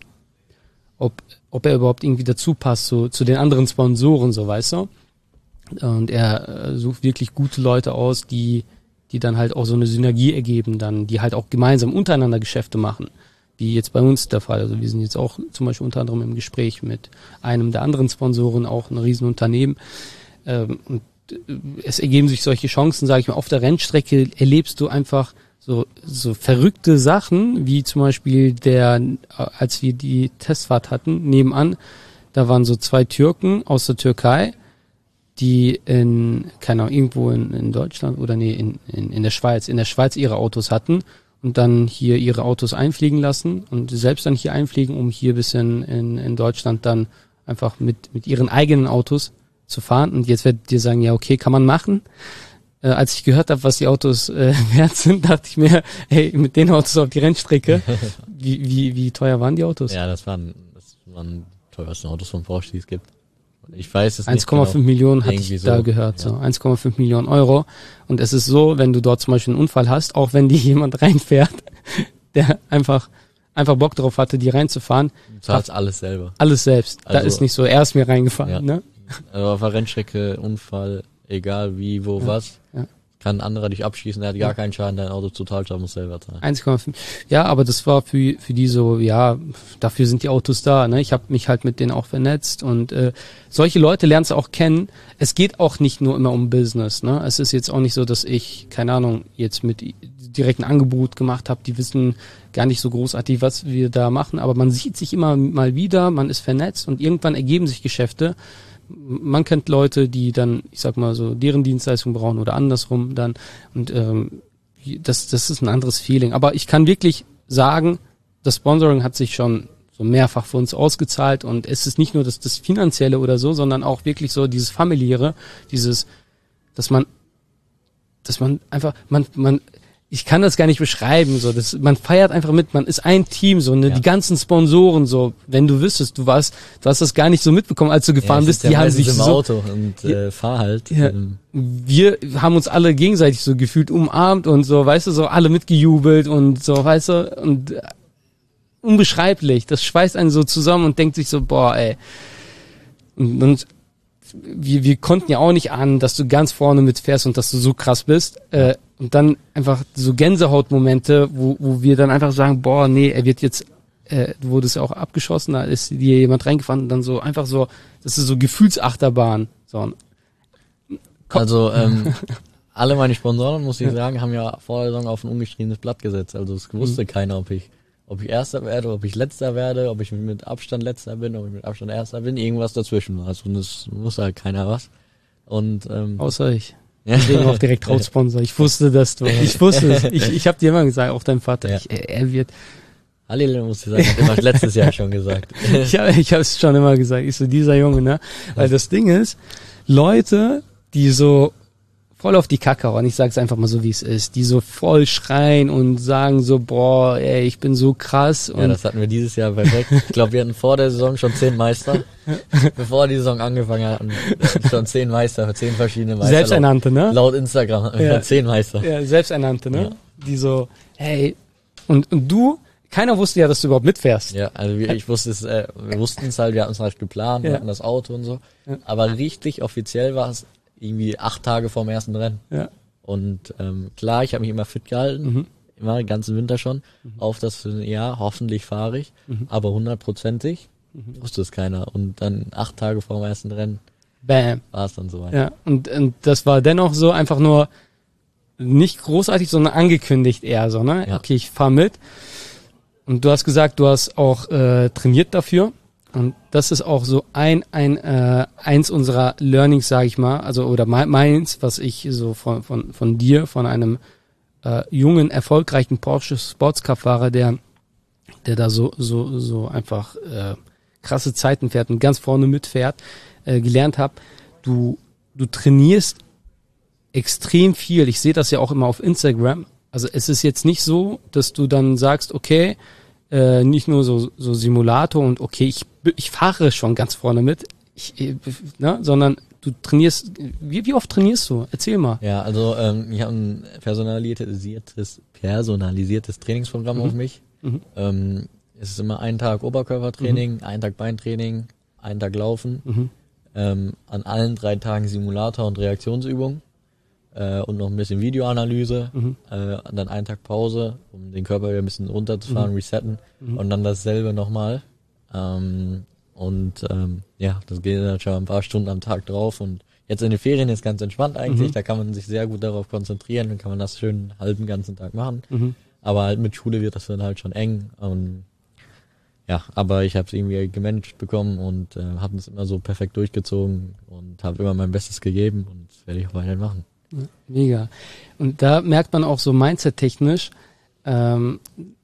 ob ob er überhaupt irgendwie dazu passt, so zu den anderen Sponsoren, so, weißt du. Und er äh, sucht wirklich gute Leute aus, die die dann halt auch so eine Synergie ergeben, dann die halt auch gemeinsam untereinander Geschäfte machen, wie jetzt bei uns der Fall. Also wir sind jetzt auch zum Beispiel unter anderem im Gespräch mit einem der anderen Sponsoren, auch ein Riesenunternehmen. Ähm, und es ergeben sich solche Chancen, sage ich mal, auf der Rennstrecke erlebst du einfach so so verrückte Sachen, wie zum Beispiel der, als wir die Testfahrt hatten, nebenan, da waren so zwei Türken aus der Türkei, die in, keine Ahnung, irgendwo in, in Deutschland oder nee, in, in, in der Schweiz, in der Schweiz ihre Autos hatten und dann hier ihre Autos einfliegen lassen und selbst dann hier einfliegen, um hier bis in, in, in Deutschland dann einfach mit, mit ihren eigenen Autos zu fahren. Und jetzt werdet ihr sagen, ja, okay, kann man machen. Äh, als ich gehört habe, was die Autos äh, wert sind, dachte ich mir, hey, mit den Autos auf die Rennstrecke, wie, wie, wie teuer waren die Autos? Ja, das waren, das waren die teuersten Autos von Porsche, die es gibt. Ich weiß es nicht. eins Komma fünf genau. Millionen hatte ich so, da gehört, ja. so eins Komma fünf Millionen Euro. Und es ist so, wenn du dort zum Beispiel einen Unfall hast, auch wenn dir jemand reinfährt, der einfach einfach Bock drauf hatte, die reinzufahren. Du zahlst alles selber. Alles selbst. Also, da ist nicht so, er ist mir reingefahren. Ja. Ne? Also auf der Rennstrecke, Unfall, egal wie, wo, ja. was. Ja. Kann ein anderer dich abschießen, der hat gar keinen Schaden, dein Auto Totalschaden muss selber zahlen. eins Komma fünf. Ja, aber das war für für die so, ja, dafür sind die Autos da. Ne? Ich habe mich halt mit denen auch vernetzt und äh, solche Leute lernst du auch kennen. Es geht auch nicht nur immer um Business. Ne? Es ist jetzt auch nicht so, dass ich, keine Ahnung, jetzt mit direkt ein Angebot gemacht habe. Die wissen gar nicht so großartig, was wir da machen. Aber man sieht sich immer mal wieder, man ist vernetzt und irgendwann ergeben sich Geschäfte. Man kennt Leute, die dann, ich sag mal so, deren Dienstleistung brauchen oder andersrum dann. Und ähm, das, das ist ein anderes Feeling. Aber ich kann wirklich sagen, das Sponsoring hat sich schon so mehrfach für uns ausgezahlt. Und es ist nicht nur das, das Finanzielle oder so, sondern auch wirklich so dieses Familiäre, dieses, dass man, dass man einfach, man, man, ich kann das gar nicht beschreiben, so, das, man feiert einfach mit, man ist ein Team, so, ne, ja. Die ganzen Sponsoren, so, wenn du wüsstest, du warst, du hast das gar nicht so mitbekommen, als du gefahren ja, bist, die haben sich im so, Auto und äh, fahr halt. Ja, wir haben uns alle gegenseitig so gefühlt umarmt und so, weißt du, so, alle mitgejubelt und so, weißt du, und äh, unbeschreiblich, das schweißt einen so zusammen und denkt sich so, boah, ey, und, und wir, wir konnten ja auch nicht ahnen, dass du ganz vorne mitfährst und dass du so krass bist, äh, und dann einfach so Gänsehautmomente, wo, wo wir dann einfach sagen, boah, nee, er wird jetzt, äh, wurde es ja auch abgeschossen, da ist dir jemand reingefahren und dann so einfach so, das ist so Gefühlsachterbahn. So. Also ähm, alle meine Sponsoren, muss ich sagen, haben ja vor der Saison auf ein ungeschriebenes Blatt gesetzt. Also es wusste mhm. keiner, ob ich ob ich Erster werde, ob ich Letzter werde, ob ich mit Abstand Letzter bin, ob ich mit Abstand Erster bin, irgendwas dazwischen. Also das wusste halt keiner was. Und ähm, außer ich. Deswegen auch direkt Hauptsponsor. Ich wusste, dass du, ich wusste es. Ich, ich habe dir immer gesagt, auch dein Vater, ja. ich, er wird. Halleluja, muss ich sagen, hat immer letztes Jahr schon gesagt. ich habe ich habe es schon immer gesagt. Ich so, dieser Junge, ne? Weil das Ding ist, Leute, die so voll auf die Kacke hauen, ich sag's einfach mal so, wie es ist, die so voll schreien und sagen so, boah, ey, ich bin so krass. Und ja, das hatten wir dieses Jahr perfekt. Ich glaube, wir hatten vor der Saison schon zehn Meister. Bevor die Saison angefangen hat, schon zehn Meister, zehn verschiedene Meister. Selbsternannte, ne? Laut Instagram hatten wir Ja. zehn Meister. Ja, Selbsternannte, ne? Ja. Die so, hey, und, und du, keiner wusste ja, dass du überhaupt mitfährst. Ja, also wir, ich wusste es, äh, wir wussten es halt, wir hatten es halt geplant, wir Ja. hatten das Auto und so. Ja. Aber richtig offiziell war es irgendwie acht Tage vorm ersten Rennen. Ja. Und ähm, klar, ich habe mich immer fit gehalten, Mhm. immer den ganzen Winter schon, auf das, ja, hoffentlich fahre ich, Mhm. aber hundertprozentig wusste es keiner. Und dann acht Tage vor dem ersten Rennen Bam. war es dann soweit. Ja, und, und das war dennoch so einfach nur nicht großartig, sondern angekündigt eher so, ne? Ja. Okay, ich fahr mit. Und du hast gesagt, du hast auch äh, trainiert dafür. Und das ist auch so ein, ein äh, eins unserer Learnings, sage ich mal, also oder me- meins, was ich so von von von dir, von einem äh, jungen, erfolgreichen Porsche Sportscar-Fahrer, der der da so so so einfach äh, krasse Zeiten fährt und ganz vorne mitfährt, äh, gelernt habe. Du du trainierst extrem viel. Ich sehe das ja auch immer auf Instagram. Also es ist jetzt nicht so, dass du dann sagst, okay, äh, nicht nur so, so Simulator und okay, ich, ich fahre schon ganz vorne mit, ich, äh, ne, sondern du trainierst, wie, wie oft trainierst du? Erzähl mal. Ja, also ähm, ich habe ein personalisiertes, personalisiertes Trainingsprogramm Mhm. auf mich. Mhm. Ähm, es ist immer ein Tag Oberkörpertraining, mhm. ein Tag Beintraining, ein Tag Laufen, Mhm. ähm, an allen drei Tagen Simulator und Reaktionsübung äh, und noch ein bisschen Videoanalyse, Mhm. äh, und dann einen Tag Pause, um den Körper wieder ein bisschen runterzufahren, Mhm. resetten Mhm. und dann dasselbe nochmal. Ähm, und ähm, ja, das geht dann schon ein paar Stunden am Tag drauf und jetzt in den Ferien ist ganz entspannt eigentlich, Mhm. da kann man sich sehr gut darauf konzentrieren, dann kann man das schön einen halben ganzen Tag machen. Mhm. Aber halt mit Schule wird das dann halt schon eng. Und ja, aber ich habe es irgendwie gemanagt bekommen und äh, habe es immer so perfekt durchgezogen und habe immer mein Bestes gegeben und das werde ich auch weiterhin machen. Ja, mega. Und da merkt man auch so Mindset-technisch, ähm,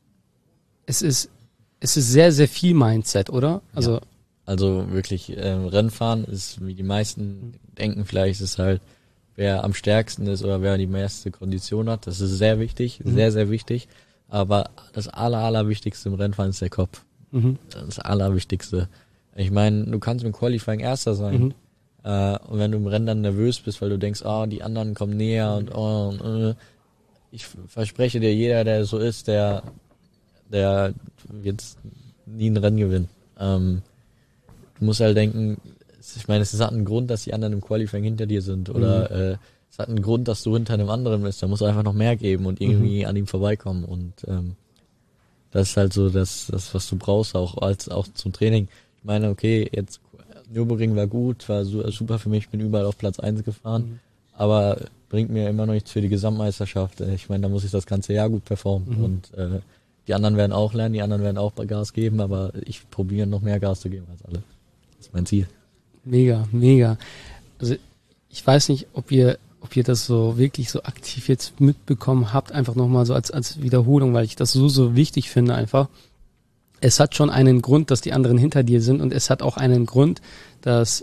es ist es ist sehr, sehr viel Mindset, oder? Also Ja. Also wirklich, äh, Rennfahren ist, wie die meisten denken vielleicht, ist halt, wer am stärksten ist oder wer die meiste Kondition hat. Das ist sehr wichtig, Mhm. sehr, sehr wichtig. Aber das aller, allerwichtigste im Rennfahren ist der Kopf. mhm. Das ist das Allerwichtigste. Ich meine, du kannst im Qualifying Erster sein. Mhm. Äh, und wenn du im Rennen dann nervös bist, weil du denkst, ah, die anderen kommen näher und, oh, und äh, ich verspreche dir, jeder, der so ist, der, der wird nie ein Rennen gewinnen. Ähm, du musst halt denken, ich meine, es hat einen Grund, dass die anderen im Qualifying hinter dir sind oder Mhm. äh, es hat einen Grund, dass du hinter einem anderen bist. Da musst du einfach noch mehr geben und irgendwie an ihm vorbeikommen und ähm, das ist halt so das, das, was du brauchst, auch als auch zum Training. Ich meine, okay, jetzt Nürburgring war gut, war su- super für mich, ich bin überall auf Platz eins gefahren, Mhm. aber bringt mir immer noch nichts für die Gesamtmeisterschaft. Ich meine, da muss ich das ganze Jahr gut performen Mhm. und äh, die anderen werden auch lernen, die anderen werden auch Gas geben, aber ich probiere noch mehr Gas zu geben als alle. Das ist mein Ziel. Mega, mega. Also ich weiß nicht, ob ihr, ob ihr das so wirklich so aktiv jetzt mitbekommen habt, einfach nochmal so als, als Wiederholung, weil ich das so, so wichtig finde einfach. Es hat schon einen Grund, dass die anderen hinter dir sind und es hat auch einen Grund, dass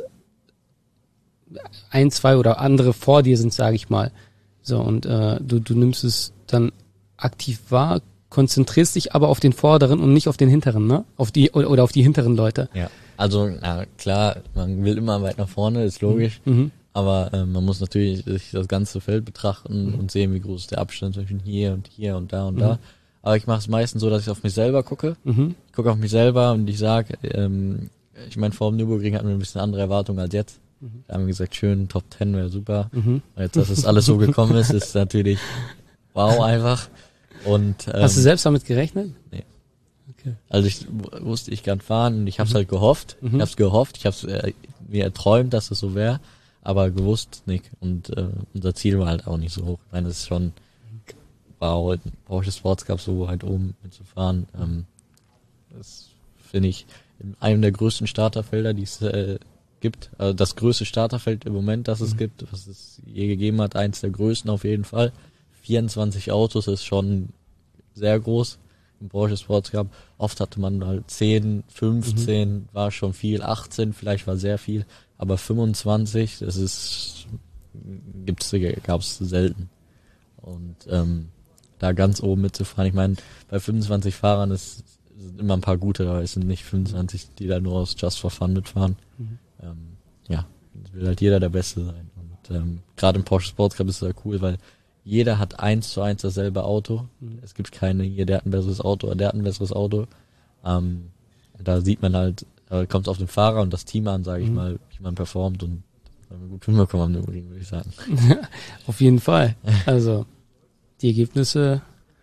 ein, zwei oder andere vor dir sind, sage ich mal. So, und äh, du, du nimmst es dann aktiv wahr, konzentrierst dich aber auf den vorderen und nicht auf den hinteren, ne? Auf die oder, oder auf die hinteren Leute. Ja, also na klar, man will immer weit nach vorne, ist logisch, Mhm. aber äh, man muss natürlich sich das ganze Feld betrachten Mhm. und sehen, wie groß ist der Abstand zwischen hier und hier und da und Mhm. da. Aber ich mache es meistens so, dass ich auf mich selber gucke. Mhm. Ich gucke auf mich selber und ich sage, ähm, ich meine, vor dem Nürburgring hatten wir ein bisschen andere Erwartungen als jetzt. Mhm. Da haben wir gesagt, schön, Top Ten wäre super. Mhm. Und jetzt, dass das alles so gekommen ist, ist natürlich wow einfach. Und ähm, Hast du selbst damit gerechnet? Nee. Okay. Also ich w- wusste, ich kann fahren und ich habe es Mhm. halt gehofft. Mhm. Ich habe es gehofft, ich habe äh, mir erträumt, dass es so wäre, aber gewusst nicht. Und äh, unser Ziel war halt auch nicht so hoch. Ich meine, es ist schon wow, Porsche Sports Cup so halt oben mitzufahren. Ähm, das finde ich in einem der größten Starterfelder, die es äh, gibt. Also das größte Starterfeld im Moment, das es Mhm. gibt, was es je gegeben hat, eins der größten auf jeden Fall. vierundzwanzig Autos ist schon sehr groß im Porsche Sports Cup. Oft hatte man halt zehn, fünfzehn, war schon viel, achtzehn vielleicht war sehr viel, aber fünfundzwanzig, das ist gibt's, gab's selten. Und ähm, da ganz oben mitzufahren, ich meine, bei fünfundzwanzig Fahrern ist, sind immer ein paar gute, aber es sind nicht fünfundzwanzig, die da nur aus Just for Fun mitfahren. Mhm. Ähm, ja, es will halt jeder der Beste sein. Und ähm, gerade im Porsche Sports Cup ist es ja cool, weil jeder hat eins zu eins dasselbe Auto. Mhm. Es gibt keine, hier, der hat ein besseres Auto, oder der hat ein besseres Auto. Ähm, da sieht man halt, da kommt es auf den Fahrer und das Team an, sage ich mhm. mal, wie man performt, und haben wir gut hinbekommen am Nürburgring, würde ich sagen. Auf jeden Fall. Also die Ergebnisse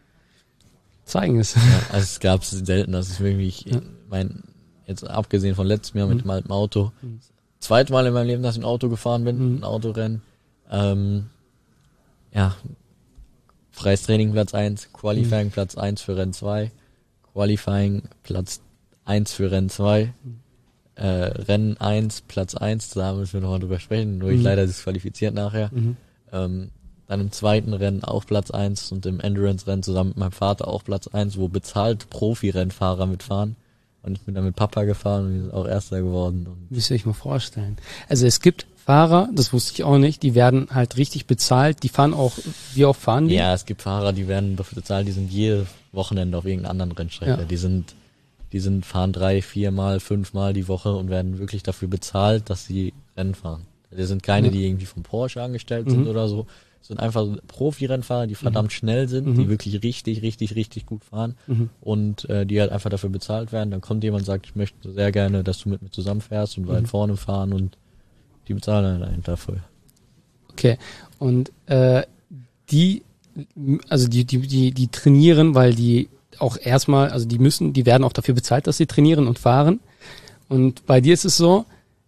zeigen es. Ja, also es gab es selten, dass ich wirklich, ja. mein, jetzt abgesehen von letztem Jahr mhm. mit dem alten Auto, mhm. zweites Mal in meinem Leben, dass ich ein Auto gefahren bin, mhm. ein Autorennen, ähm, ja, freies Training Platz eins, Qualifying mhm. Platz eins für Rennen zwei, Qualifying Platz eins für Rennen zwei, mhm. äh, Rennen eins, Platz eins, da müssen wir nochmal drüber sprechen, nur mhm. ich leider disqualifiziert nachher. Mhm. Ähm, dann im zweiten Rennen auch Platz eins und im Endurance-Rennen zusammen mit meinem Vater auch Platz eins, wo bezahlt Profi-Rennfahrer mitfahren. Und ich bin dann mit Papa gefahren und wir sind auch Erster geworden. Und wie soll ich mir vorstellen? Also es gibt Fahrer, das wusste ich auch nicht, die werden halt richtig bezahlt, die fahren auch, wie oft fahren die? Ja, es gibt Fahrer, die werden dafür bezahlt, die sind jedes Wochenende auf irgendeiner anderen Rennstrecke. Ja. Die sind, die sind, fahren drei, viermal, fünfmal die Woche und werden wirklich dafür bezahlt, dass sie Rennen fahren. Das sind keine, ja. die irgendwie vom Porsche angestellt mhm. sind oder so. Das sind einfach Profi-Rennfahrer, die verdammt mhm. schnell sind, mhm. die wirklich richtig, richtig, richtig gut fahren mhm. und äh, die halt einfach dafür bezahlt werden. Dann kommt jemand und sagt, ich möchte sehr gerne, dass du mit mir zusammenfährst und weit mhm. vorne fahren, und die bezahlen dann einen dafür. Okay, und äh, die, also die, die, die, die trainieren, weil die auch erstmal, also die müssen, die werden auch dafür bezahlt, dass sie trainieren und fahren. Und bei dir ist es so,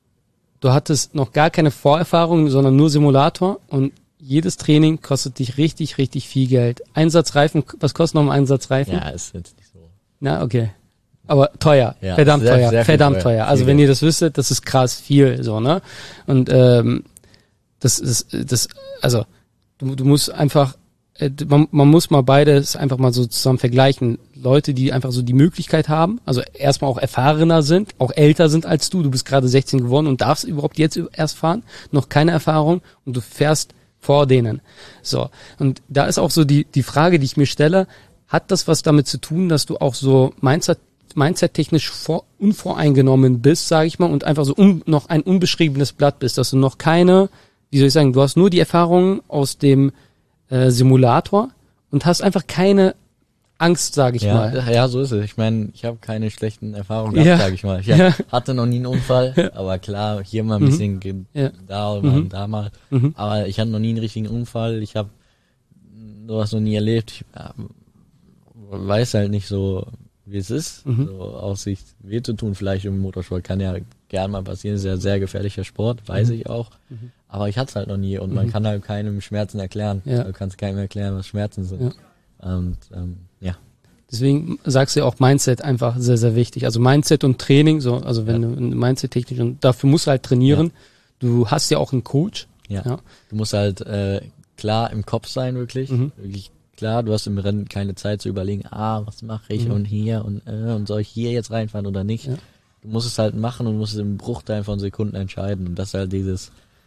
du hattest noch gar keine Vorerfahrung, sondern nur Simulator, und jedes Training kostet dich richtig, richtig viel Geld. Einsatzreifen, was kostet noch ein Einsatzreifen? Ja, ist jetzt nicht so. Na, okay. Aber teuer, ja, verdammt sehr, teuer, sehr verdammt teuer. teuer. Also viel wenn Geld. ihr das wüsstet, das ist krass viel, so, ne? Und ähm, das ist, das, also du, du musst einfach, äh, man, man muss mal beides einfach mal so zusammen vergleichen. Leute, die einfach so die Möglichkeit haben, also erstmal auch erfahrener sind, auch älter sind als du. Du bist gerade sechzehn geworden und darfst überhaupt jetzt erst fahren, noch keine Erfahrung, und du fährst vor denen. So. Und da ist auch so die, die Frage, die ich mir stelle, hat das was damit zu tun, dass du auch so Mindset, Mindset-technisch vor, unvoreingenommen bist, sage ich mal, und einfach so un, noch ein unbeschriebenes Blatt bist, dass du noch keine, wie soll ich sagen, du hast nur die Erfahrungen aus dem äh, Simulator und hast einfach keine Angst, sage ich ja, mal. Ja, so ist es. Ich meine, ich habe keine schlechten Erfahrungen gehabt, ja. sage ich mal. Ich ja. hatte noch nie einen Unfall, aber klar, hier mal ein bisschen mhm. ja. da und mhm. da mal. Mhm. Aber ich hatte noch nie einen richtigen Unfall. Ich habe sowas noch nie erlebt. Ich ja, weiß halt nicht so, wie es ist, mhm. so aus sich weh zu tun. Vielleicht im Motorsport kann ja gern mal passieren. Ist ja ein sehr gefährlicher Sport, weiß mhm. ich auch. Mhm. Aber ich hatte es halt noch nie, und mhm. man kann halt keinem Schmerzen erklären. Ja. Du kannst keinem erklären, was Schmerzen sind. Ja. Und ähm, ja. Deswegen sagst du ja auch Mindset einfach sehr, sehr wichtig. Also Mindset und Training, so, also wenn ja. du Mindset technisch, und dafür musst du halt trainieren. Ja. Du hast ja auch einen Coach. Ja. ja. Du musst halt äh, klar im Kopf sein, wirklich. Mhm. Wirklich klar, du hast im Rennen keine Zeit zu überlegen, ah, was mache ich mhm. und hier und äh, und soll ich hier jetzt reinfahren oder nicht. Ja. Du musst es halt machen und musst es im Bruchteil von Sekunden entscheiden. Und das ist halt dieses,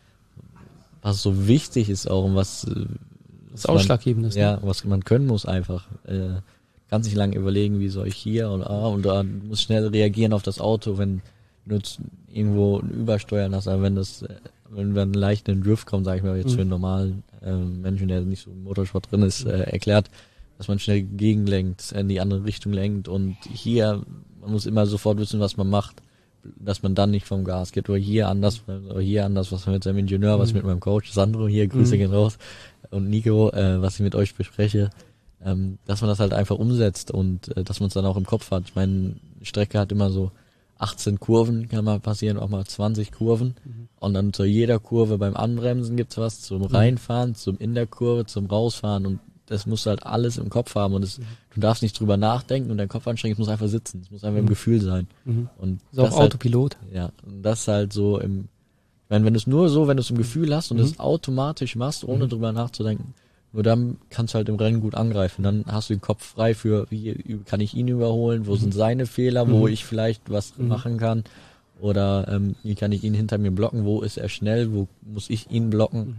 was so wichtig ist auch, und was das Ausschlaggebend ist. Ja, was man können muss einfach. Äh, kannst nicht lange überlegen, wie soll ich hier und ah, und da musst schnell reagieren auf das Auto, wenn du irgendwo ein Übersteuern hast, aber wenn das, wenn wir einen leichten Drift kommt, sag ich mal, jetzt mhm. für einen normalen äh, Menschen, der nicht so im Motorsport drin ist, äh, erklärt, dass man schnell gegenlenkt, in die andere Richtung lenkt, und hier, man muss immer sofort wissen, was man macht, dass man dann nicht vom Gas geht, oder hier anders, oder hier anders, was mit seinem Ingenieur, was mhm. mit meinem Coach Sandro hier, Grüße mhm. gehen raus, und Nico, äh, was ich mit euch bespreche, ähm, dass man das halt einfach umsetzt, und äh, dass man es dann auch im Kopf hat. Ich meine, die Strecke hat immer so achtzehn Kurven, kann mal passieren, auch mal zwanzig Kurven, mhm. und dann zu jeder Kurve beim Anbremsen gibt's was, zum Reinfahren, zum in der Kurve, zum Rausfahren, und das musst du halt alles im Kopf haben, und das, mhm. du darfst nicht drüber nachdenken und deinen Kopf anstrengen, es muss einfach sitzen, es muss einfach mhm. im Gefühl sein. Mhm. Und das ist auch Autopilot. Halt, ja, und das halt so im, ich meine, wenn du es nur so, wenn du es im Gefühl hast und es mhm. automatisch machst, ohne mhm. drüber nachzudenken, nur dann kannst du halt im Rennen gut angreifen. Dann hast du den Kopf frei für, wie kann ich ihn überholen, wo mhm. sind seine Fehler, mhm. wo ich vielleicht was mhm. machen kann, oder ähm, wie kann ich ihn hinter mir blocken, wo ist er schnell, wo muss ich ihn blocken. Mhm.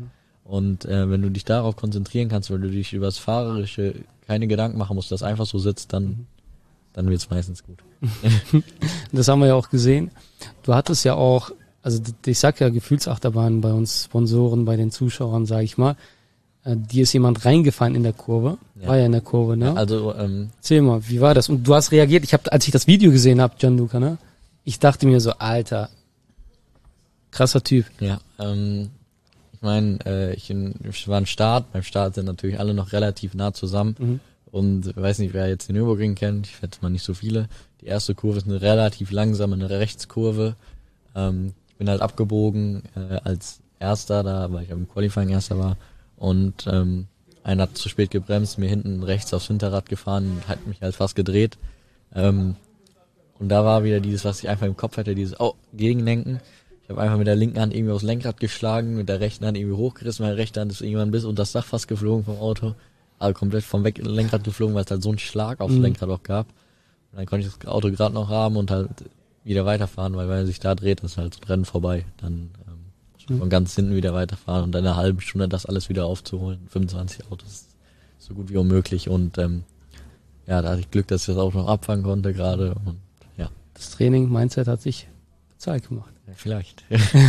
Und äh, wenn du dich darauf konzentrieren kannst, weil du dich über das Fahrerische keine Gedanken machen musst, das einfach so sitzt, dann, dann wird's meistens gut. Das haben wir ja auch gesehen. Du hattest ja auch, also ich sag ja Gefühlsachterbahn bei uns Sponsoren, bei den Zuschauern, sage ich mal. Dir ist jemand reingefallen in der Kurve, ja. War ja in der Kurve, ne? Ja, also ähm, erzähl mal, wie war das? Und du hast reagiert. Ich habe, als ich das Video gesehen habe, Gianluca, ne? Ich dachte mir so, Alter, krasser Typ. Ja, ähm, ich meine, äh, ich, ich war ein Start. Beim Start sind natürlich alle noch relativ nah zusammen. Mhm. Und ich weiß nicht, wer jetzt den Nürburgring kennt. Ich schätze mal nicht so viele. Die erste Kurve ist eine relativ langsame, eine Rechtskurve. Ähm, ich bin halt abgebogen äh, als Erster da, weil ich am Qualifying Erster war. Und ähm, einer hat zu spät gebremst, mir hinten rechts aufs Hinterrad gefahren und hat mich halt fast gedreht. Ähm, und da war wieder dieses, was ich einfach im Kopf hatte, dieses oh, Gegenlenken. Ich habe einfach mit der linken Hand irgendwie aufs Lenkrad geschlagen, mit der rechten Hand irgendwie hochgerissen, meine rechte Hand ist irgendwann bis unter das Dach fast geflogen vom Auto. Also komplett vom Weg Lenkrad geflogen, weil es halt so einen Schlag aufs mhm. Lenkrad auch gab. Und dann konnte ich das Auto gerade noch haben und halt wieder weiterfahren, weil wenn er sich da dreht, ist halt das Rennen vorbei. Dann von ganz hinten wieder weiterfahren und in einer halben Stunde das alles wieder aufzuholen. fünfundzwanzig Autos ist so gut wie unmöglich und ähm, ja, da hatte ich Glück, dass ich das auch noch abfangen konnte gerade und ja. Das Training, Mindset hat sich bezahlt gemacht. Ja, vielleicht.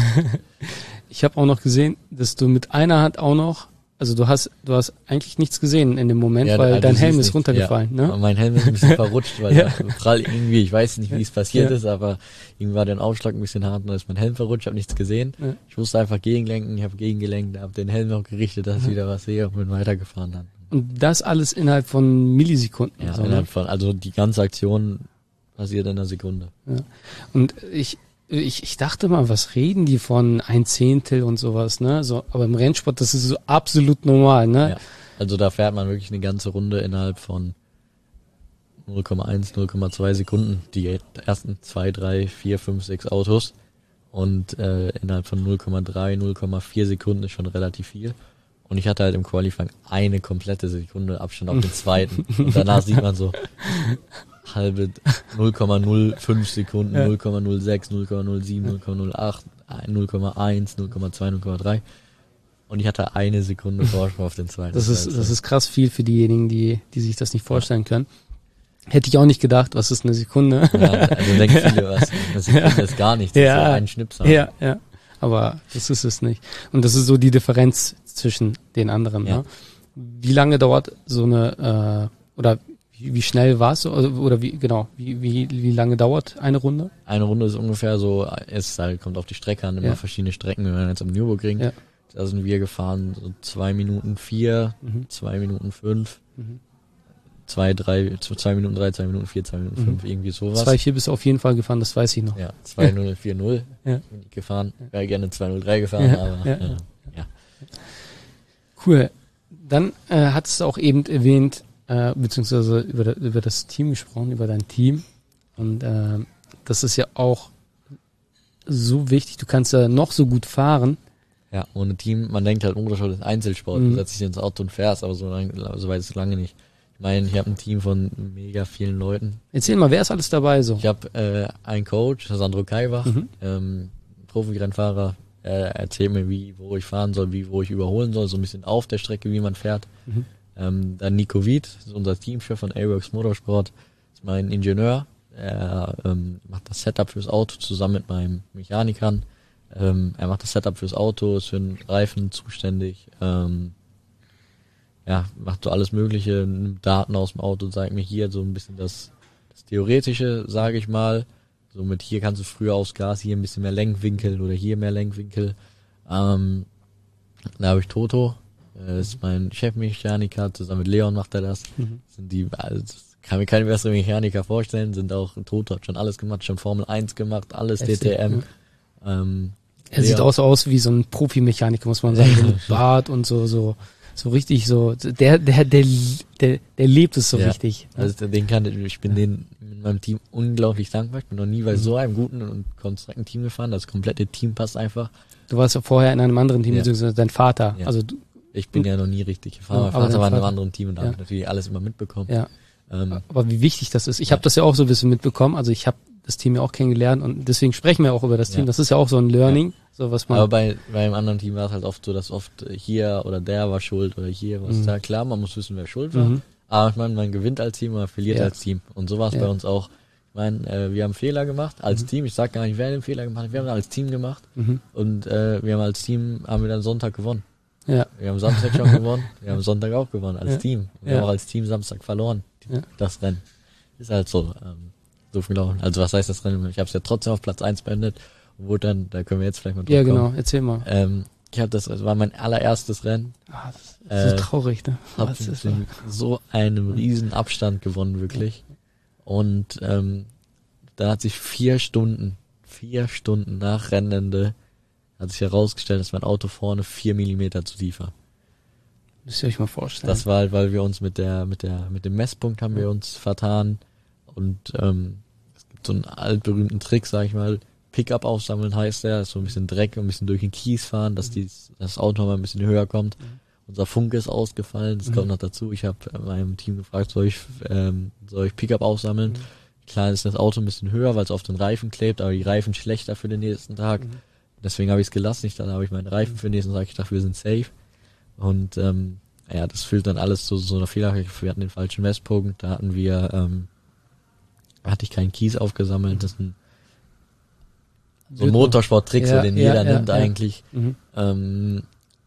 Ich habe auch noch gesehen, dass du mit einer Hand auch noch, also du hast du hast eigentlich nichts gesehen in dem Moment, ja, weil also dein Helm ist runtergefallen. Ja. Ne? Mein Helm ist ein bisschen verrutscht, weil ja. der prall irgendwie, ich weiß nicht, wie es passiert ja. ist, aber irgendwie war der Aufschlag ein bisschen hart und dann ist mein Helm verrutscht, ich habe nichts gesehen. Ja. Ich musste einfach gegenlenken, ich habe gegengelenkt, habe den Helm auch gerichtet, dass ich wieder was sehe und bin weitergefahren dann. Und das alles innerhalb von Millisekunden. Ja, so, innerhalb ne? von, also die ganze Aktion passiert in einer Sekunde. Ja. Und ich Ich, ich dachte mal, was reden die von ein Zehntel und sowas, ne? So, aber im Rennsport, das ist so absolut normal, ne? Ja, also da fährt man wirklich eine ganze Runde innerhalb von null Komma eins, null Komma zwei Sekunden. Die ersten zwei, drei, vier, fünf, sechs Autos. Und äh, innerhalb von null Komma drei, null Komma vier Sekunden ist schon relativ viel. Und ich hatte halt im Qualifying eine komplette Sekunde Abstand auf den zweiten. Und danach sieht man so halbe null Komma null fünf Sekunden, ja. null Komma null sechs, null Komma null sieben, null Komma null acht, null Komma eins, null Komma zwei, null Komma drei und ich hatte eine Sekunde Vorsprung auf den zweiten. Das ist, das ist krass viel für diejenigen, die, die sich das nicht vorstellen können. Hätte ich auch nicht gedacht, was ist eine Sekunde? Ja, also denken viele, was, eine Sekunde ja. ist gar nichts, das ja. ist so ein Schnips. Ja, ja, aber das ist es nicht. Und das ist so die Differenz zwischen den anderen. Ja. Ne? Wie lange dauert so eine, äh, oder wie schnell war es oder wie genau wie wie wie lange dauert eine Runde? Eine Runde ist ungefähr so, es halt kommt auf die Strecke an, immer ja. verschiedene Strecken. Wir waren jetzt am Nürburgring, ja. da sind wir gefahren so zwei Minuten vier, mhm. zwei Minuten fünf, mhm. zwei drei, zwei Minuten drei, zwei Minuten vier, zwei Minuten fünf, mhm. irgendwie sowas. zwei vier bist du auf jeden Fall gefahren, das weiß ich noch. Ja, zwei null vier null ja. bin ich gefahren. Wäre gerne zwei null drei gefahren, ja. aber Ja. Ja. ja. Cool. Dann äh, hattest du auch eben erwähnt, Äh, beziehungsweise über, über das Team gesprochen, über dein Team. Und äh, das ist ja auch so wichtig. Du kannst ja noch so gut fahren. Ja, ohne Team, man denkt halt, Motorsport ist Einzelsport. Mhm. Du setzt dich ins Auto und fährst, aber so, lang, so weit ist es lange nicht. Ich meine, ich habe ein Team von mega vielen Leuten. Erzähl mal, wer ist alles dabei so? Ich habe äh, einen Coach, Sandro Kaiwach, mhm. ähm, Profi-Rennfahrer. Er erzählt mir, wie, wo ich fahren soll, wie, wo ich überholen soll, so ein bisschen auf der Strecke, wie man fährt. Mhm. Ähm, dann Nico Wied, ist unser Teamchef von A-Works Motorsport, ist mein Ingenieur. Er ähm, macht das Setup fürs Auto zusammen mit meinem Mechanikern. Ähm, er macht das Setup fürs Auto, ist für den Reifen zuständig. Ähm, ja, macht so alles Mögliche, nimmt Daten aus dem Auto, zeigt mir hier so ein bisschen das, das Theoretische, sage ich mal. So mit hier kannst du früher aufs Gas, hier ein bisschen mehr Lenkwinkel oder hier mehr Lenkwinkel. Ähm, da habe ich Toto. Das ist mein Chefmechaniker, zusammen mit Leon macht er das. Mhm. Sind die, also kann mir keine bessere Mechaniker vorstellen, sind auch Toto, hat schon alles gemacht, schon Formel eins gemacht, alles D T M. Ja. Ähm, er Leon. Sieht auch so aus wie so ein Profi-Mechaniker, muss man sagen, so mit Bart und so, so, so richtig so, der, der, der, der, der lebt es so ja. richtig. Also den kann ich, ich bin ja. den mit meinem Team unglaublich dankbar. Ich bin noch nie bei mhm. so einem guten und konstrukten Team gefahren, das komplette Team passt einfach. Du warst ja vorher in einem anderen Team, ja. beziehungsweise dein Vater, ja. also du, Ich bin ja noch nie richtig gefahren. Ja, mein Vater war in einem anderen Team und da ja. habe ich natürlich alles immer mitbekommen. Ja. Ähm, aber wie wichtig das ist. Ich ja. habe das ja auch so ein bisschen mitbekommen. Also ich habe das Team ja auch kennengelernt und deswegen sprechen wir auch über das Team. Ja. Das ist ja auch so ein Learning, Ja. so was man. Aber bei, bei einem anderen Team war es halt oft so, dass oft hier oder der war schuld oder hier was Mhm. da. Klar, man muss wissen, wer schuld war. Mhm. Aber ich meine, man gewinnt als Team, man verliert Ja. als Team. Und so war es Ja. bei uns auch. Ich meine, äh, wir haben Fehler gemacht als Mhm. Team. Ich sag gar nicht, wer den Fehler gemacht hat. Wir haben als Team gemacht. Mhm. Und äh, wir haben als Team, haben wir dann Sonntag gewonnen. Ja. Wir haben Samstag schon gewonnen. Wir haben Sonntag auch gewonnen als Ja. Team. Wir Ja. haben auch als Team Samstag verloren. Ja. Das Rennen. Ist halt so. Ähm, so viel gelaufen. Also was heißt das Rennen? Ich habe es ja trotzdem auf Platz eins beendet. Und wurde dann, da können wir jetzt vielleicht mal drauf Ja, kommen. genau. Erzähl mal. Ähm, ich habe das, das war mein allererstes Rennen. Ah, das ist so Äh, traurig, ne? Hab Das ist mit so einem riesen Abstand gewonnen, wirklich. Und ähm, dann hat sich vier Stunden, vier Stunden nach Rennende, hat sich herausgestellt, dass mein Auto vorne vier Millimeter zu tief war. müsst ihr euch mal vorstellen. Das war halt, weil wir uns mit der, mit der, mit dem Messpunkt haben wir uns vertan. Und ähm, es gibt so einen altberühmten Trick, sag ich mal. Pickup aufsammeln heißt der, so ein bisschen Dreck, ein bisschen durch den Kies fahren, dass die, das Auto mal ein bisschen höher kommt. Mhm. Unser Funke ist ausgefallen, das Mhm. kommt noch dazu. Ich habe meinem Team gefragt, soll ich, ähm, soll ich Pickup aufsammeln? Mhm. Klar ist das Auto ein bisschen höher, weil es auf den Reifen klebt, aber die Reifen schlechter für den nächsten Tag. Mhm. Deswegen habe ich es gelassen. Ich dann habe ich meinen Reifen für den nächsten Tag. Ich dachte, wir sind safe. Und ähm, ja, das füllt dann alles zu so einer Fehler. Wir hatten den falschen Messpunkt. Da hatten wir, ähm, hatte ich keinen Kies aufgesammelt. Das ist ein so ein Motorsporttrick, Ja, so den ja, jeder ja, nimmt ja. eigentlich. Mhm. Ähm,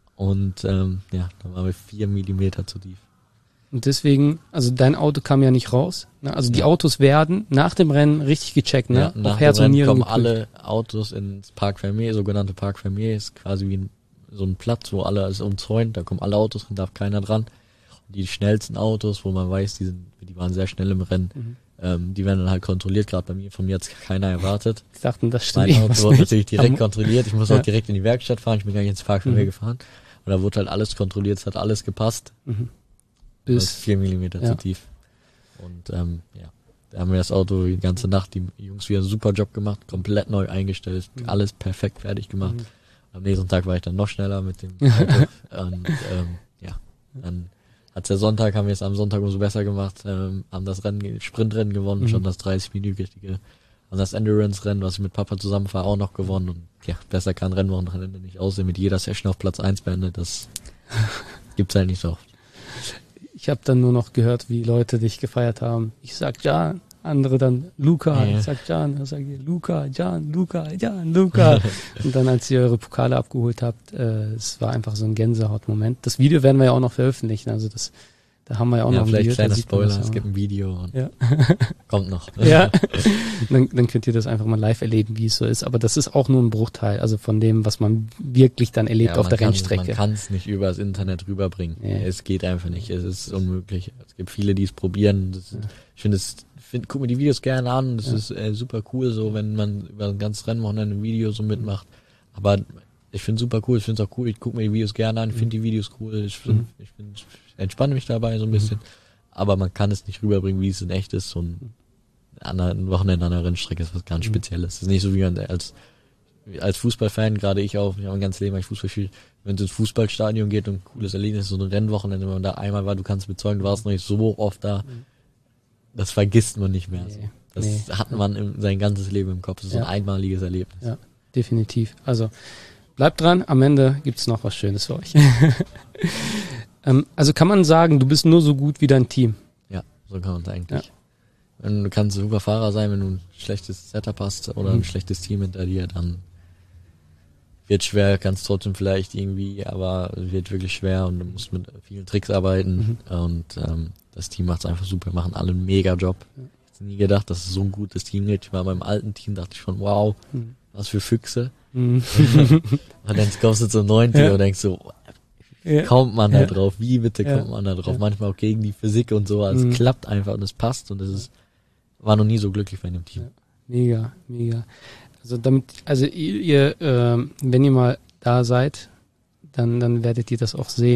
und ähm, ja, da waren wir vier Millimeter zu tief. Und deswegen, also dein Auto kam ja nicht raus. Ne? Also die Ja. Autos werden nach dem Rennen richtig gecheckt, ne? Ja, nach Auf dem Herz und Rennen Nieren kommen geprüft. alle Autos ins Parc Fermé, sogenannte Parc Fermé, ist quasi wie ein, so ein Platz, wo alle ist umzäunt, da kommen alle Autos drin, darf keiner dran. Und die schnellsten Autos, wo man weiß, die sind, die waren sehr schnell im Rennen, Mhm. ähm, die werden dann halt kontrolliert, gerade bei mir, von mir hat keiner erwartet. Ich dachte, das stimmt Mein irgendwas Auto wurde nicht. natürlich direkt Am- kontrolliert, ich muss Ja. auch direkt in die Werkstatt fahren, ich bin gar nicht ins Parc Fermé Mhm. gefahren. Und da wurde halt alles kontrolliert, es hat alles gepasst. Mhm. Das ist Bis, vier Millimeter ja. zu tief. Und ähm, ja, da haben wir das Auto die ganze Nacht, die Jungs wieder einen super Job gemacht, komplett neu eingestellt, Mhm. alles perfekt fertig gemacht. Mhm. Am nächsten Tag war ich dann noch schneller mit dem Auto. Und ähm, ja, dann hat's der Sonntag, haben wir es am Sonntag umso besser gemacht, ähm, haben das Rennen, Sprintrennen gewonnen, Mhm. schon das dreißig-minütige. Haben das Endurance-Rennen, was ich mit Papa zusammen fahre, auch noch gewonnen. Und ja, besser kann Rennwochenende nicht aussehen, mit jeder Session auf Platz eins beendet, das gibt's halt nicht so oft. ich habe dann nur noch gehört, wie Leute dich gefeiert haben. Ich sag Jan, andere dann Luca. Ja. Ich sag Jan, dann sag ich Luca, Jan, Luca, Jan, Luca. Und dann, als ihr eure Pokale abgeholt habt, äh, es war einfach so ein Gänsehautmoment. Das Video werden wir ja auch noch veröffentlichen. Also das, da haben wir ja auch Ja, noch ein vielleicht Video. da kleiner sieht man Spoiler, das es auch. gibt ein Video und Ja. kommt noch. Ja, dann, dann könnt ihr das einfach mal live erleben, wie es so ist. Aber das ist auch nur ein Bruchteil, also von dem, was man wirklich dann erlebt Ja, auf man der kann, Rennstrecke. Man kann es nicht über das Internet rüberbringen. Ja. Es geht einfach nicht. Es ist unmöglich. Es gibt viele, die es probieren. Das ist, ich finde es, find, guck mir die Videos gerne an. Das Ja. ist äh, super cool, so wenn man über ein ganzes Rennwochenende ein Video so mitmacht. Aber ich finde es super cool. Ich finde es auch cool. Ich gucke mir die Videos gerne an. Ich finde die Videos cool. Ich, find, Mhm. ich, find, ich entspanne mich dabei so ein bisschen. Aber man kann es nicht rüberbringen, wie es in echt ist. So ein, an einer- ein Wochenende an einer Rennstrecke ist was ganz Mhm. Spezielles. Es ist nicht so wie man als als Fußballfan, gerade ich auch, ich habe mein ganzes Leben, weil ich Fußball spiele, wenn es ins Fußballstadion geht und ein cooles Erlebnis, so ein Rennwochenende, wenn man da einmal war, du kannst bezeugen, du warst noch nicht so oft da, das vergisst man nicht mehr. Nee, So. Das nee. hat man im, sein ganzes Leben im Kopf. Das ist Ja. so ein einmaliges Erlebnis. Ja, definitiv. Also bleibt dran, am Ende gibt's noch was Schönes für euch. ähm, also kann man sagen, du bist nur so gut wie dein Team. Ja, so kann man es eigentlich. Ja. Wenn du kannst super Fahrer sein, wenn du ein schlechtes Setup hast oder Mhm. ein schlechtes Team hinter dir, dann wird schwer, kannst trotzdem vielleicht irgendwie, aber es wird wirklich schwer und du musst mit vielen Tricks arbeiten und ähm, das Team macht es einfach super, machen alle einen mega Job. Ja. Ich hätte nie gedacht, dass es so ein gutes Team gibt. Ich war beim alten Team, dachte ich schon, wow, Mhm. was für Füchse. Mhm. Und dann kommst du zum neuen Team Ja. und denkst so, wie Ja. kommt man da Ja. drauf? Wie bitte Ja. kommt man da drauf? Ja. Manchmal auch gegen die Physik und so. Also Mhm. es klappt einfach und es passt und es ist, war noch nie so glücklich bei einem Team. Ja. Mega, mega. Also damit, also ihr, ihr ähm, wenn ihr mal da seid, dann, dann werdet ihr das auch sehen.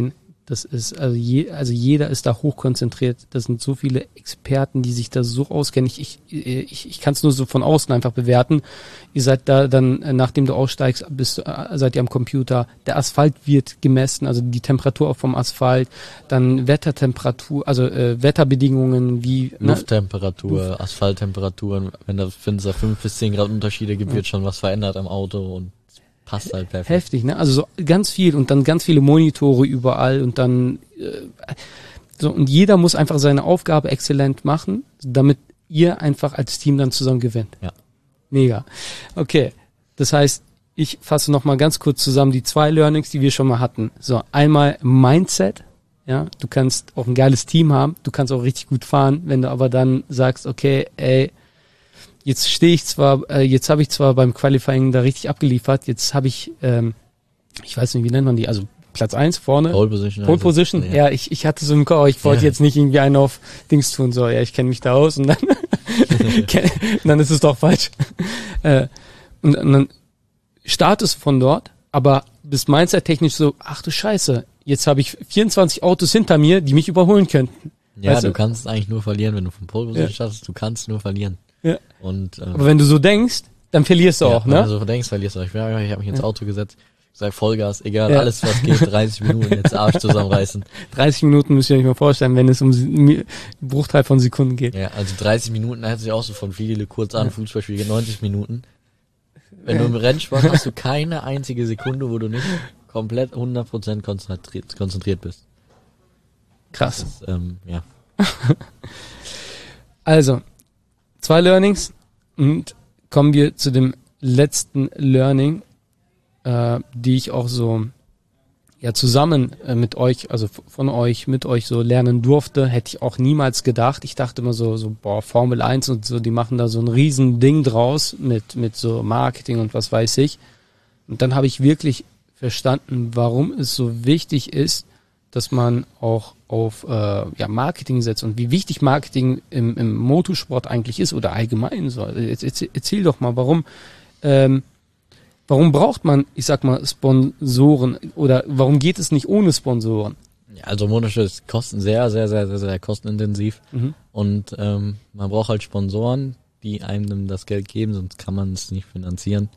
Das ist, also, je, also jeder ist da hochkonzentriert. Das sind so viele Experten, die sich da so auskennen. Ich, ich, ich, ich kann es nur so von außen einfach bewerten. Ihr seid da dann, nachdem du aussteigst, bist, seid ihr am Computer. Der Asphalt wird gemessen, also die Temperatur vom Asphalt, dann Wettertemperatur, also äh, Wetterbedingungen wie Lufttemperatur, ne? Asphalttemperaturen. Wenn da fünf bis zehn Grad Unterschiede gibt, wird schon was verändert am Auto und passt halt perfekt. Heftig, ne? Also so ganz viel und dann ganz viele Monitore überall und dann äh, so und jeder muss einfach seine Aufgabe exzellent machen, damit ihr einfach als Team dann zusammen gewinnt. Ja. Mega. Okay. Das heißt, ich fasse noch mal ganz kurz zusammen die zwei Learnings, die wir schon mal hatten. So, einmal Mindset. Ja, du kannst auch ein geiles Team haben, du kannst auch richtig gut fahren, wenn du aber dann sagst, okay, ey, jetzt stehe ich zwar, äh, jetzt habe ich zwar beim Qualifying da richtig abgeliefert, jetzt habe ich, ähm, ich weiß nicht, wie nennt man die, also Platz eins vorne. Pole Position. Pole Position, ja. ja, ich, ich hatte so im Kopf, ich wollte ja. jetzt nicht irgendwie einen auf Dings tun, so, ja, ich kenne mich da aus und dann, und dann ist es doch falsch. Äh, und, und dann startest du von dort, aber bist mindset-technisch so, ach du Scheiße, jetzt habe ich vierundzwanzig Autos hinter mir, die mich überholen könnten. Ja, weißt du du kannst eigentlich nur verlieren, wenn du von Pole Position ja. startest, du kannst nur verlieren. Ja. Und, ähm, aber wenn du so denkst, dann verlierst du ja, auch, ne? Wenn du so denkst, verlierst du auch. Ich, ich habe mich ins ja. Auto gesetzt, gesagt Vollgas, egal, ja. alles was geht, dreißig Minuten, jetzt Arsch zusammenreißen. dreißig Minuten müsst ihr euch mal vorstellen, wenn es um einen Bruchteil von Sekunden geht. Ja, also dreißig Minuten, da hört sich auch so von viele kurz an, ja. Fußballspiel geht neunzig Minuten. Wenn ja. du im Rennsport hast du keine einzige Sekunde, wo du nicht komplett hundert Prozent konzentriert, konzentriert bist. Krass. Das ist, ähm, ja. Also, zwei Learnings und kommen wir zu dem letzten Learning, äh, die ich auch so ja zusammen äh, mit euch, also f- von euch, mit euch so lernen durfte, hätte ich auch niemals gedacht. Ich dachte immer so, so boah, Formel eins und so, die machen da so ein riesen Ding draus mit mit so Marketing und was weiß ich. Und dann habe ich wirklich verstanden, warum es so wichtig ist, dass man auch auf äh, ja, Marketing setzt und wie wichtig Marketing im, im Motorsport eigentlich ist oder allgemein so. Erzähl, erzähl doch mal, warum ähm, warum braucht man, ich sag mal, Sponsoren oder warum geht es nicht ohne Sponsoren? Ja, also Motorsport ist kosten sehr, sehr, sehr, sehr, sehr kostenintensiv Mhm. und ähm, man braucht halt Sponsoren, die einem das Geld geben, sonst kann man es nicht finanzieren.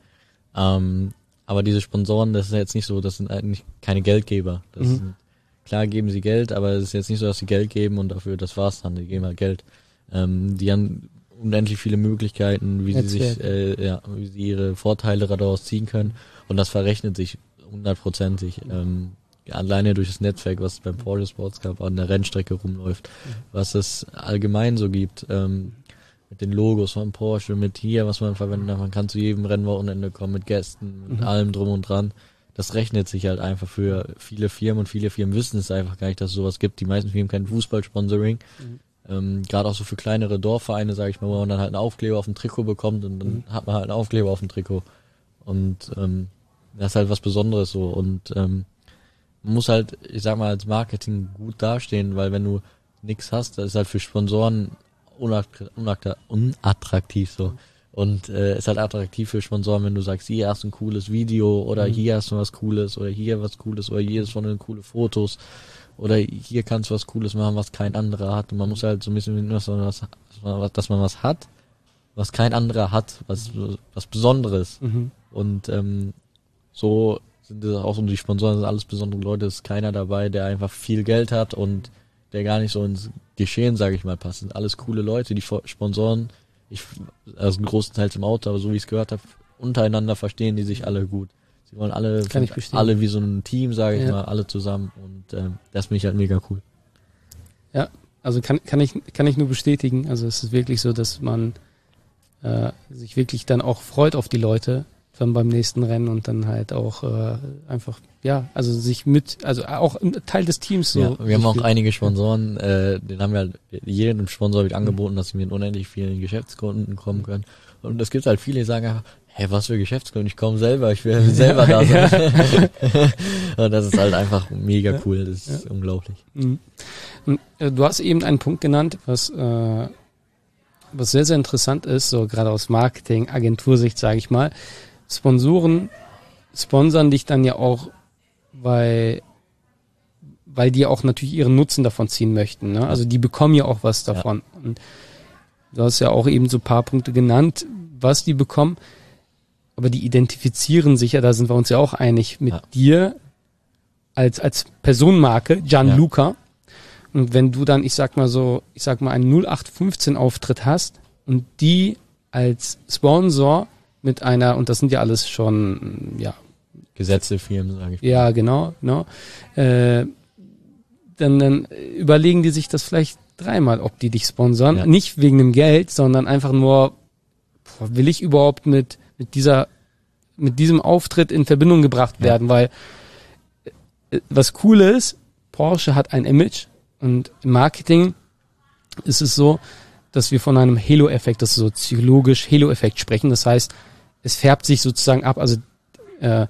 Ähm, aber diese Sponsoren, das ist jetzt nicht so, das sind eigentlich keine Geldgeber. Das Mhm. sind, klar geben sie Geld, aber es ist jetzt nicht so, dass sie Geld geben und dafür, das war's dann, die geben halt Geld. Ähm, die haben unendlich viele Möglichkeiten, wie sie sich, äh, ja, wie sie ihre Vorteile daraus ziehen können und das verrechnet sich hundertprozentig. Ähm, ja, alleine durch das Netzwerk, was beim Porsche Sports Cup an der Rennstrecke rumläuft, mhm. was es allgemein so gibt, ähm, mit den Logos von Porsche, mit hier, was man verwendet, man kann zu jedem Rennwochenende kommen, mit Gästen, mit mhm. allem drum und dran. Das rechnet sich halt einfach für viele Firmen und viele Firmen wissen es einfach gar nicht, dass es sowas gibt. Die meisten Firmen kennen Fußballsponsoring. Mhm. Ähm, gerade auch so für kleinere Dorfvereine, sage ich mal, wo man dann halt einen Aufkleber auf dem Trikot bekommt und dann mhm. hat man halt einen Aufkleber auf dem Trikot. Und ähm, das ist halt was Besonderes so. Und ähm, man muss halt, ich sag mal, als Marketing gut dastehen, weil wenn du nichts hast, das ist halt für Sponsoren unattraktiv, unattraktiv so. Und äh, ist halt attraktiv für Sponsoren, wenn du sagst, hier hast du ein cooles Video oder mhm. hier hast du was Cooles oder hier was Cooles oder hier ist von den coole Fotos oder hier kannst du was Cooles machen, was kein anderer hat. Und man muss halt so ein bisschen, dass man was, dass man was hat, was kein anderer hat, was was Besonderes. Mhm. Und ähm, so sind es auch so die Sponsoren, sind alles besondere Leute, ist keiner dabei, der einfach viel Geld hat und der gar nicht so ins Geschehen, sage ich mal, passt. Sind alles coole Leute, die Sponsoren, ich, also großenteils im Auto, aber so wie ich es gehört habe, untereinander verstehen die sich alle gut. Sie wollen alle, alle wie so ein Team, sage ich ja. mal, alle zusammen und ähm, das finde ich halt mega cool. Ja, also kann kann ich kann ich nur bestätigen. Also es ist wirklich so, dass man äh, sich wirklich dann auch freut auf die Leute dann beim nächsten Rennen und dann halt auch äh, einfach, ja, also sich mit, also auch ein Teil des Teams so. Ja, wir haben auch einige Sponsoren, äh, den haben wir halt, jedem Sponsor wird angeboten, dass sie mit unendlich vielen Geschäftskunden kommen können. Und es gibt halt viele, die sagen einfach, hey, was für Geschäftskunden, ich komme selber, ich will selber da sein. Und das ist halt einfach mega cool, das ist ja. unglaublich. Mhm. Und, äh, du hast eben einen Punkt genannt, was äh, was sehr, sehr interessant ist, so gerade aus Marketing, Agentursicht, sage ich mal. Sponsoren sponsern dich dann ja auch, weil weil die auch natürlich ihren Nutzen davon ziehen möchten. Ne? Also die bekommen ja auch was davon. Ja. Und du hast ja auch eben so ein paar Punkte genannt, was die bekommen. Aber die identifizieren sich ja, da sind wir uns ja auch einig, mit ja. dir als als Personenmarke, Gianluca. Ja. Und wenn du dann, ich sag mal so, ich sag mal einen null acht fünfzehn Auftritt hast und die als Sponsor mit einer, und das sind ja alles schon, ja, Gesetze, Firmen, sage ich mal. Ja, genau, genau. Äh, dann, dann überlegen die sich das vielleicht dreimal, ob die dich sponsern. Ja. Nicht wegen dem Geld, sondern einfach nur, boah, will ich überhaupt mit mit dieser mit diesem Auftritt in Verbindung gebracht werden, ja. weil äh, was cool ist, Porsche hat ein Image und im Marketing ist es so, dass wir von einem Halo-Effekt, das ist so psychologisch Halo-Effekt sprechen. Das heißt, es färbt sich sozusagen ab, also äh,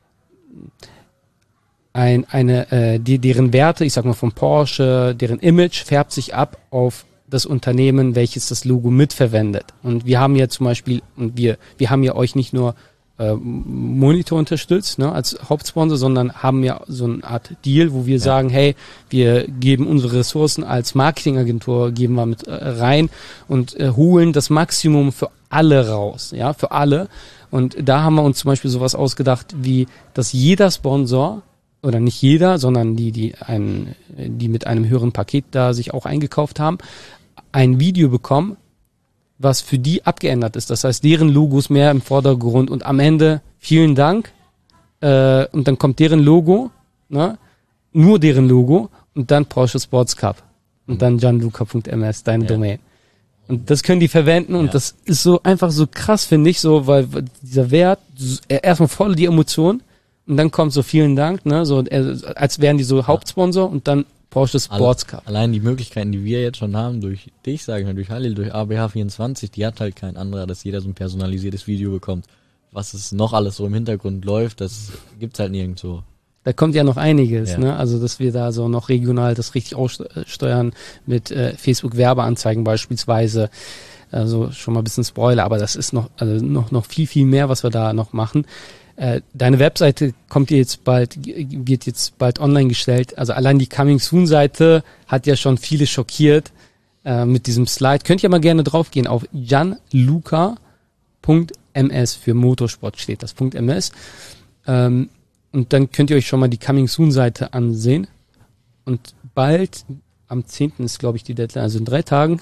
ein, eine, äh, die, deren Werte, ich sag mal von Porsche, deren Image färbt sich ab auf das Unternehmen, welches das Logo mitverwendet. Und wir haben ja zum Beispiel, und wir, wir haben ja euch nicht nur äh, Monitor unterstützt, ne, als Hauptsponsor, sondern haben ja so eine Art Deal, wo wir ja. sagen, hey, wir geben unsere Ressourcen als Marketingagentur, geben wir mit äh, rein und äh, holen das Maximum für alle raus, ja, für alle. Und da haben wir uns zum Beispiel sowas ausgedacht, wie, dass jeder Sponsor, oder nicht jeder, sondern die, die ein, die mit einem höheren Paket da sich auch eingekauft haben, ein Video bekommen, was für die abgeändert ist. Das heißt, deren Logos mehr im Vordergrund und am Ende vielen Dank, äh, und dann kommt deren Logo, ne, nur deren Logo und dann Porsche Sports Cup und dann gianluca punkt m s, deine ja. Domain. Und das können die verwenden und ja. das ist so einfach so krass, finde ich, so, weil dieser Wert, erstmal voll die Emotion und dann kommt so vielen Dank, ne, so, als wären die so Hauptsponsor und dann Porsche Sports Cup. Allein die Möglichkeiten, die wir jetzt schon haben, durch dich, sage ich mal, durch Halil, durch A B H vierundzwanzig, die hat halt kein anderer, dass jeder so ein personalisiertes Video bekommt. Was es noch alles so im Hintergrund läuft, das gibt's halt nirgendwo. Da kommt ja noch einiges, ja. ne? Also, dass wir da so noch regional das richtig aussteuern mit äh, Facebook-Werbeanzeigen beispielsweise. Also schon mal ein bisschen Spoiler, aber das ist noch, also noch, noch viel, viel mehr, was wir da noch machen. Äh, deine Webseite kommt jetzt bald, wird jetzt bald online gestellt. Also allein die Coming Soon Seite hat ja schon viele schockiert äh, mit diesem Slide. Könnt ihr mal gerne draufgehen auf gianluca punkt m s, für Motorsport steht das, .ms. Ähm, und dann könnt ihr euch schon mal die Coming Soon Seite ansehen. Und bald, am zehnten ist glaube ich die Deadline, also in drei Tagen,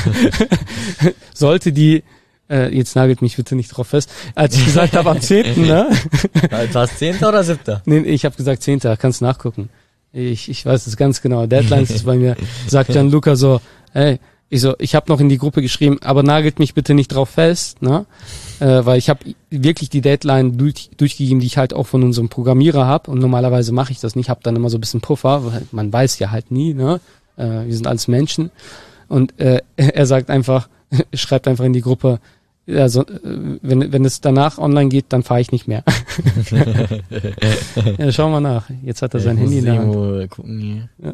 sollte die, äh, jetzt nagelt mich bitte nicht drauf fest, als ich gesagt habe am zehnten, ne? War es zehnter oder siebter? Nee, ich habe gesagt zehnter, kannst nachgucken. Ich ich weiß es ganz genau. Deadline ist bei mir, sagt Gianluca so, ey, ich so, ich habe noch in die Gruppe geschrieben, aber nagelt mich bitte nicht drauf fest, ne? Äh, weil ich habe wirklich die Deadline durch, durchgegeben, die ich halt auch von unserem Programmierer habe. Und normalerweise mache ich das nicht, habe dann immer so ein bisschen Puffer, weil man weiß ja halt nie, ne? Äh, wir sind alles Menschen. Und äh, er sagt einfach, schreibt einfach in die Gruppe, also, wenn wenn es danach online geht, dann fahre ich nicht mehr. Ja, schauen wir nach. Jetzt hat er sein ich Handy in der Hand. Mal gucken hier. Ja.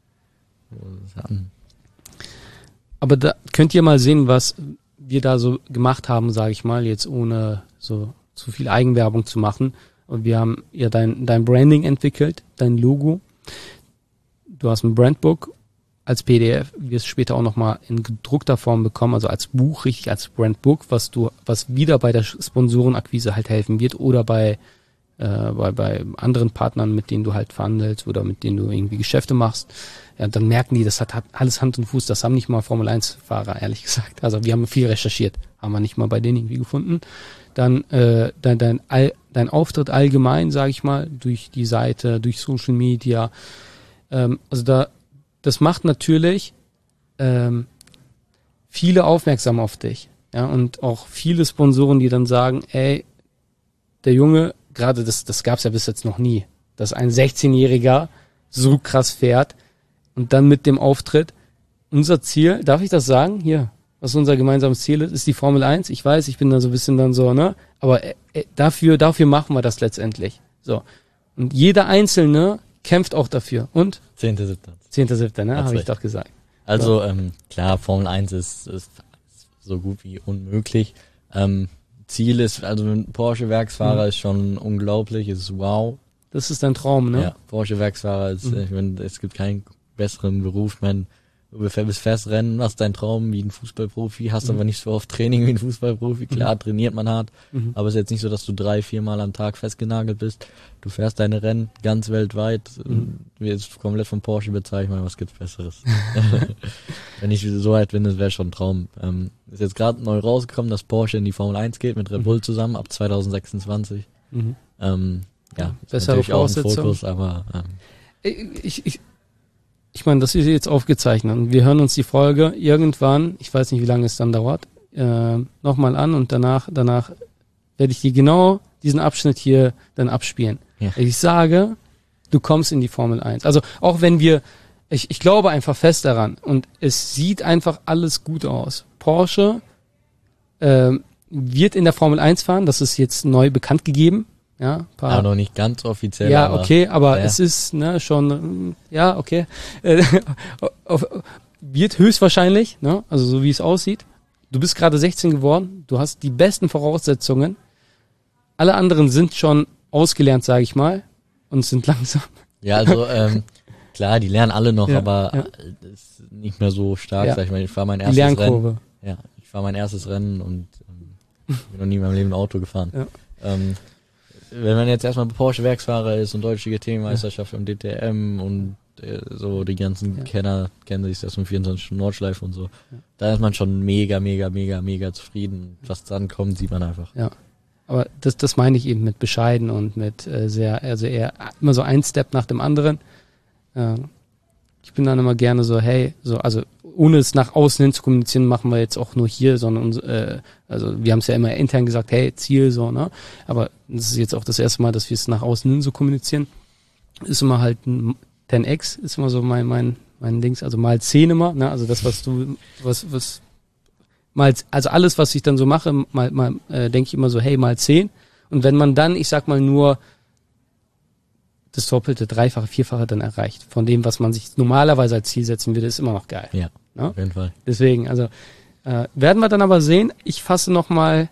Aber da könnt ihr mal sehen, was wir da so gemacht haben, sage ich mal, jetzt ohne so zu viel Eigenwerbung zu machen. Und wir haben ja dein dein Branding entwickelt, dein Logo. Du hast ein Brandbook als P D F, wirst später auch nochmal in gedruckter Form bekommen, also als Buch, richtig als Brandbook, was du, was wieder bei der Sponsorenakquise halt helfen wird oder bei, äh, bei, bei anderen Partnern, mit denen du halt verhandelst oder mit denen du irgendwie Geschäfte machst. Ja, dann merken die, das hat, hat alles Hand und Fuß, das haben nicht mal Formel eins Fahrer, ehrlich gesagt. Also wir haben viel recherchiert, haben wir nicht mal bei denen irgendwie gefunden. Dann äh, dein, dein, all, dein Auftritt allgemein, sage ich mal, durch die Seite, durch Social Media, ähm, also da das macht natürlich ähm, viele aufmerksam auf dich. Ja, und auch viele Sponsoren, die dann sagen, ey, der Junge, gerade das, das gab's ja bis jetzt noch nie, dass ein sechzehnjähriger so krass fährt und dann mit dem Auftritt, unser Ziel, darf ich das sagen? Hier, was unser gemeinsames Ziel ist, ist die Formel eins. Ich weiß, ich bin da so ein bisschen dann so, ne? Aber äh, dafür, dafür machen wir das letztendlich. So. Und jeder Einzelne kämpft auch dafür. Und? zehnter siebter zehnter siebter ne? Habe ich doch gesagt. Also, ähm, klar, Formel eins ist, ist so gut wie unmöglich. Ähm, Ziel ist, also ein Porsche-Werksfahrer mhm. ist schon unglaublich, ist wow. Das ist dein Traum, ne? Ja, Porsche-Werksfahrer, ist, mhm. ich meine, es gibt keinen besseren Beruf. Ich meine, du bist fährst Rennen, machst deinen Traum wie ein Fußballprofi, hast mhm. aber nicht so oft Training wie ein Fußballprofi. Klar, mhm. trainiert man hart, mhm. aber es ist jetzt nicht so, dass du drei, viermal am Tag festgenagelt bist. Du fährst deine Rennen ganz weltweit. Mhm. Jetzt komplett von Porsche bezahlt, ich meine, was gibt's Besseres? Wenn ich so weit bin, das wäre schon ein Traum. Ähm, ist jetzt gerade neu rausgekommen, dass Porsche in die Formel eins geht mit Red Bull zusammen ab zwanzig sechsundzwanzig. Mhm. Ähm, ja, ist natürlich auch ein Fokus, aber ähm, ich, ich Ich meine, das ist jetzt aufgezeichnet und wir hören uns die Folge irgendwann, ich weiß nicht, wie lange es dann dauert, äh, nochmal an und danach, danach werde ich dir genau diesen Abschnitt hier dann abspielen. Ja. Ich sage, du kommst in die Formel eins. Also auch wenn wir, ich, ich glaube einfach fest daran und es sieht einfach alles gut aus. Porsche äh, wird in der Formel eins fahren, das ist jetzt neu bekannt gegeben. Ja, paar, aber noch nicht ganz offiziell. Ja, aber, okay, aber ja. es ist ne, schon, ja, okay, äh, auf, wird höchstwahrscheinlich, ne, also so wie es aussieht. Du bist gerade sechzehn geworden, du hast die besten Voraussetzungen. Alle anderen sind schon ausgelernt, sage ich mal, und sind langsam. Ja, also ähm, klar, die lernen alle noch, ja, aber ja. ist nicht mehr so stark, ja. sag ich mal. Ich fahre mein erstes die Lernkurve. Rennen. Ja, ich fahre mein erstes Rennen und ähm, bin noch nie in meinem Leben ein Auto gefahren. Ja. Ähm, Wenn man jetzt erstmal Porsche-Werksfahrer ist und deutsche G T-Meisterschaft ja. im D T M und äh, so die ganzen ja. Kenner kennen sich das um vierundzwanzig Stunden Nordschleife und so, ja. da ist man schon mega, mega, mega, mega zufrieden. Was dann kommt, sieht man einfach. Ja, aber das, das meine ich eben mit bescheiden und mit äh, sehr, also eher immer so ein Step nach dem anderen. Äh, ich bin dann immer gerne so, hey, so, also ohne es nach außen hin zu kommunizieren, machen wir jetzt auch nur hier, sondern äh, also wir haben es ja immer intern gesagt, hey, Ziel, so, ne? Aber das ist jetzt auch das erste Mal, dass wir es nach außen hin so kommunizieren. Ist immer halt ein zehn X, ist immer so mein, mein, mein Dings, also mal zehn immer, ne? Also das, was du, was, was, mal, also alles, was ich dann so mache, mal, mal, äh, denke ich immer so, hey, mal zehn. Und wenn man dann, ich sag mal, nur das Doppelte, Dreifache, Vierfache dann erreicht, von dem, was man sich normalerweise als Ziel setzen würde, ist immer noch geil. Ja, ne? Auf jeden Fall. Deswegen, also äh, werden wir dann aber sehen. Ich fasse nochmal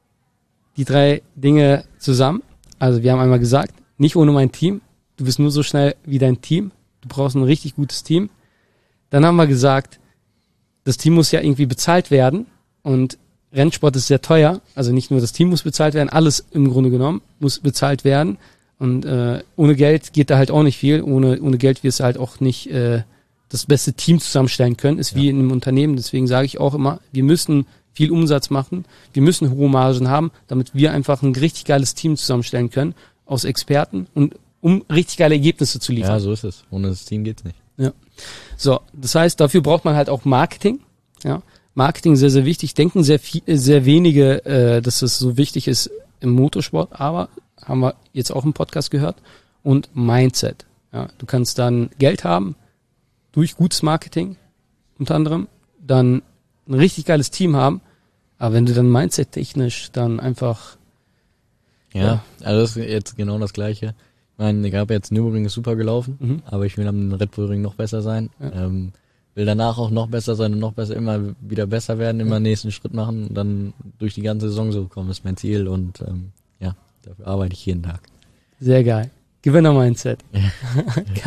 die drei Dinge zusammen. Also wir haben einmal gesagt, nicht ohne mein Team. Du bist nur so schnell wie dein Team. Du brauchst ein richtig gutes Team. Dann haben wir gesagt, das Team muss ja irgendwie bezahlt werden und Rennsport ist sehr teuer. Also nicht nur das Team muss bezahlt werden, alles im Grunde genommen muss bezahlt werden. Und äh, ohne Geld geht da halt auch nicht viel. Ohne ohne Geld wirst du halt auch nicht äh, das beste Team zusammenstellen können. Ist ja. wie in einem Unternehmen. Deswegen sage ich auch immer, wir müssen viel Umsatz machen. Wir müssen hohe Margen haben, damit wir einfach ein richtig geiles Team zusammenstellen können aus Experten und um richtig geile Ergebnisse zu liefern. Ja, so ist es. Ohne das Team geht's nicht. Ja. So, das heißt, dafür braucht man halt auch Marketing. Ja, Marketing sehr sehr wichtig. Denken sehr viel, sehr wenige, äh, dass es so wichtig ist im Motorsport, aber haben wir jetzt auch im Podcast gehört. Und Mindset. Ja, du kannst dann Geld haben durch gutes Marketing unter anderem, dann ein richtig geiles Team haben, aber wenn du dann Mindset-technisch dann einfach ja, ja, also das ist jetzt genau das Gleiche. Ich meine, ich habe jetzt Nürburgring ist super gelaufen, mhm. aber ich will am Red Bull Ring noch besser sein. Ja. Ähm, will danach auch noch besser sein und noch besser, immer wieder besser werden, immer ja. nächsten Schritt machen und dann durch die ganze Saison so kommen, ist mein Ziel und ähm, ja, dafür arbeite ich jeden Tag. Sehr geil. Gewinner-Mindset. Ja,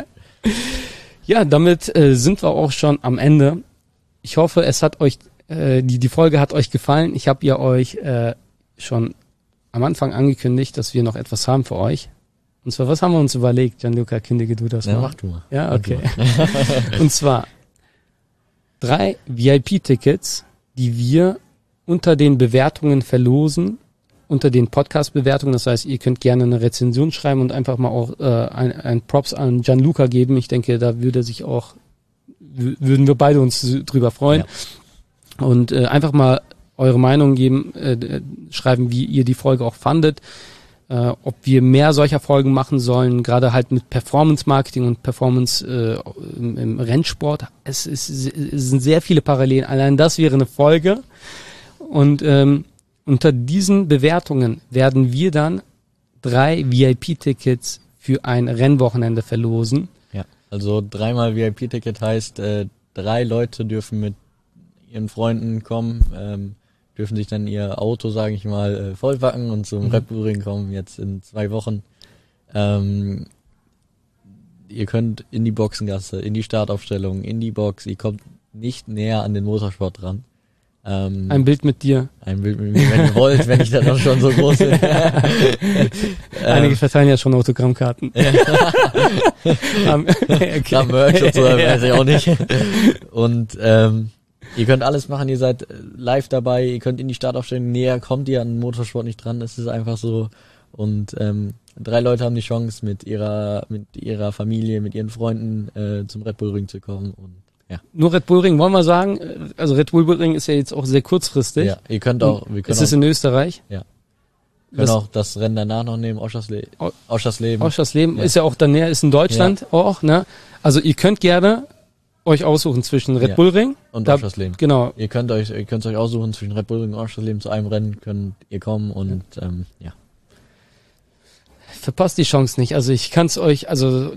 ja damit äh, sind wir auch schon am Ende. Ich hoffe, es hat euch, äh, die, die Folge hat euch gefallen. Ich habe ja euch äh, schon am Anfang angekündigt, dass wir noch etwas haben für euch. Und zwar, was haben wir uns überlegt? Gianluca, kündige du das ja, mal. mach du mal. Ja, okay. Und zwar drei V I P-Tickets, die wir unter den Bewertungen verlosen, unter den Podcast-Bewertungen. Das heißt, ihr könnt gerne eine Rezension schreiben und einfach mal auch äh, ein, ein Props an Gianluca geben. Ich denke, da würde sich auch, w- würden wir beide uns drüber freuen. Ja. Und äh, einfach mal eure Meinung geben, äh, schreiben, wie ihr die Folge auch fandet. Äh, ob wir mehr solcher Folgen machen sollen, gerade halt mit Performance-Marketing und Performance äh, im, im Rennsport. Es, ist, es sind sehr viele Parallelen. Allein das wäre eine Folge. Und ähm, unter diesen Bewertungen werden wir dann drei V I P-Tickets für ein Rennwochenende verlosen. Ja, also dreimal V I P-Ticket heißt, äh, drei Leute dürfen mit ihren Freunden kommen, ähm, dürfen sich dann ihr Auto, sage ich mal, äh, vollpacken und zum mhm. Red Bull Ring kommen, jetzt in zwei Wochen. Ähm, ihr könnt in die Boxengasse, in die Startaufstellung, in die Box, ihr kommt nicht näher an den Motorsport dran. Ähm, Ein Bild mit dir. Ein Bild mit mir, wenn ihr wollt, wenn ich dann auch schon so groß bin. Einige verteilen ja schon Autogrammkarten. um, okay. Kram Merch und so, weiß ich auch nicht. Und ähm, ihr könnt alles machen, ihr seid live dabei, ihr könnt in die Startaufstellung, näher kommt ihr an den Motorsport nicht dran, es ist einfach so. Und ähm, drei Leute haben die Chance, mit ihrer mit ihrer Familie, mit ihren Freunden äh, zum Red Bull Ring zu kommen. Und ja. Nur Red Bull Ring, wollen wir sagen, also Red Bull Ring ist ja jetzt auch sehr kurzfristig. Ja, ihr könnt auch, wir können ist es auch, in Österreich? Ja. Wir können auch das Rennen danach noch nehmen, Oschersleben. Oschersleben. Oschersleben ja. Ist ja auch dann näher, ist in Deutschland ja. auch, ne? Also ihr könnt gerne euch aussuchen zwischen Red ja. Bull Ring und Oschersleben. Genau. Ihr könnt euch, ihr könnt euch aussuchen zwischen Red Bull Ring und Oschersleben, zu einem Rennen könnt ihr kommen und ja. ähm, ja. Verpasst die Chance nicht. Also ich kann es euch, also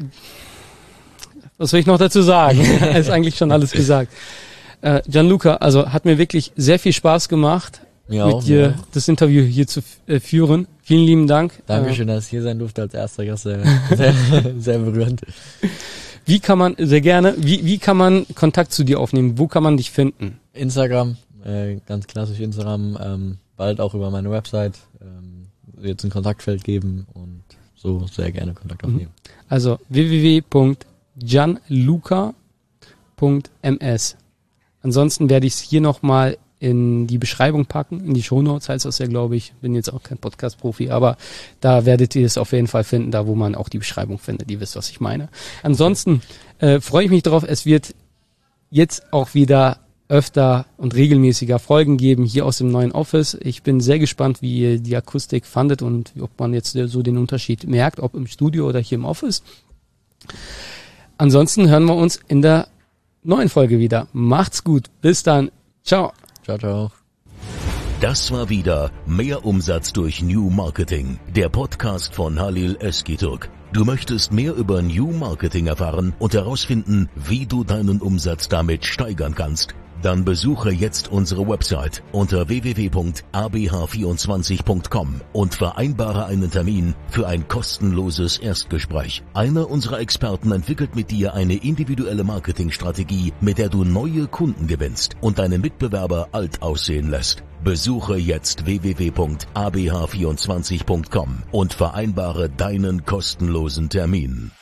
was will ich noch dazu sagen? Ist eigentlich schon alles gesagt. Äh, Gianluca, also hat mir wirklich sehr viel Spaß gemacht, mir mit auch, dir ja. das Interview hier zu äh, führen. Vielen lieben Dank. Dankeschön, äh, dass ich hier sein durfte als erster Gast. Sehr, sehr, sehr berührend. Wie kann man, sehr gerne, wie, wie kann man Kontakt zu dir aufnehmen? Wo kann man dich finden? Instagram, äh, ganz klassisch Instagram, ähm, bald auch über meine Website, ähm, wird es ein Kontaktfeld geben und so sehr gerne Kontakt aufnehmen. Also w w w punkt gianluca punkt m s. Ansonsten werde ich es hier nochmal in die Beschreibung packen, in die Shownotes heißt das ja, glaube ich. Bin jetzt auch kein Podcast-Profi, aber da werdet ihr es auf jeden Fall finden, da wo man auch die Beschreibung findet. Ihr wisst, was ich meine. Ansonsten äh, freue ich mich drauf. Es wird jetzt auch wieder öfter und regelmäßiger Folgen geben hier aus dem neuen Office. Ich bin sehr gespannt, wie ihr die Akustik fandet und ob man jetzt so den Unterschied merkt, ob im Studio oder hier im Office. Ansonsten hören wir uns in der neuen Folge wieder. Macht's gut. Bis dann. Ciao. Ciao, ciao. Das war wieder Mehr Umsatz durch New Marketing, der Podcast von Halil Öztürk. Du möchtest mehr über New Marketing erfahren und herausfinden, wie du deinen Umsatz damit steigern kannst? Dann besuche jetzt unsere Website unter w w w punkt a b h vierundzwanzig punkt com und vereinbare einen Termin für ein kostenloses Erstgespräch. Einer unserer Experten entwickelt mit dir eine individuelle Marketingstrategie, mit der du neue Kunden gewinnst und deinen Mitbewerber alt aussehen lässt. Besuche jetzt w w w punkt a b h vierundzwanzig punkt com und vereinbare deinen kostenlosen Termin.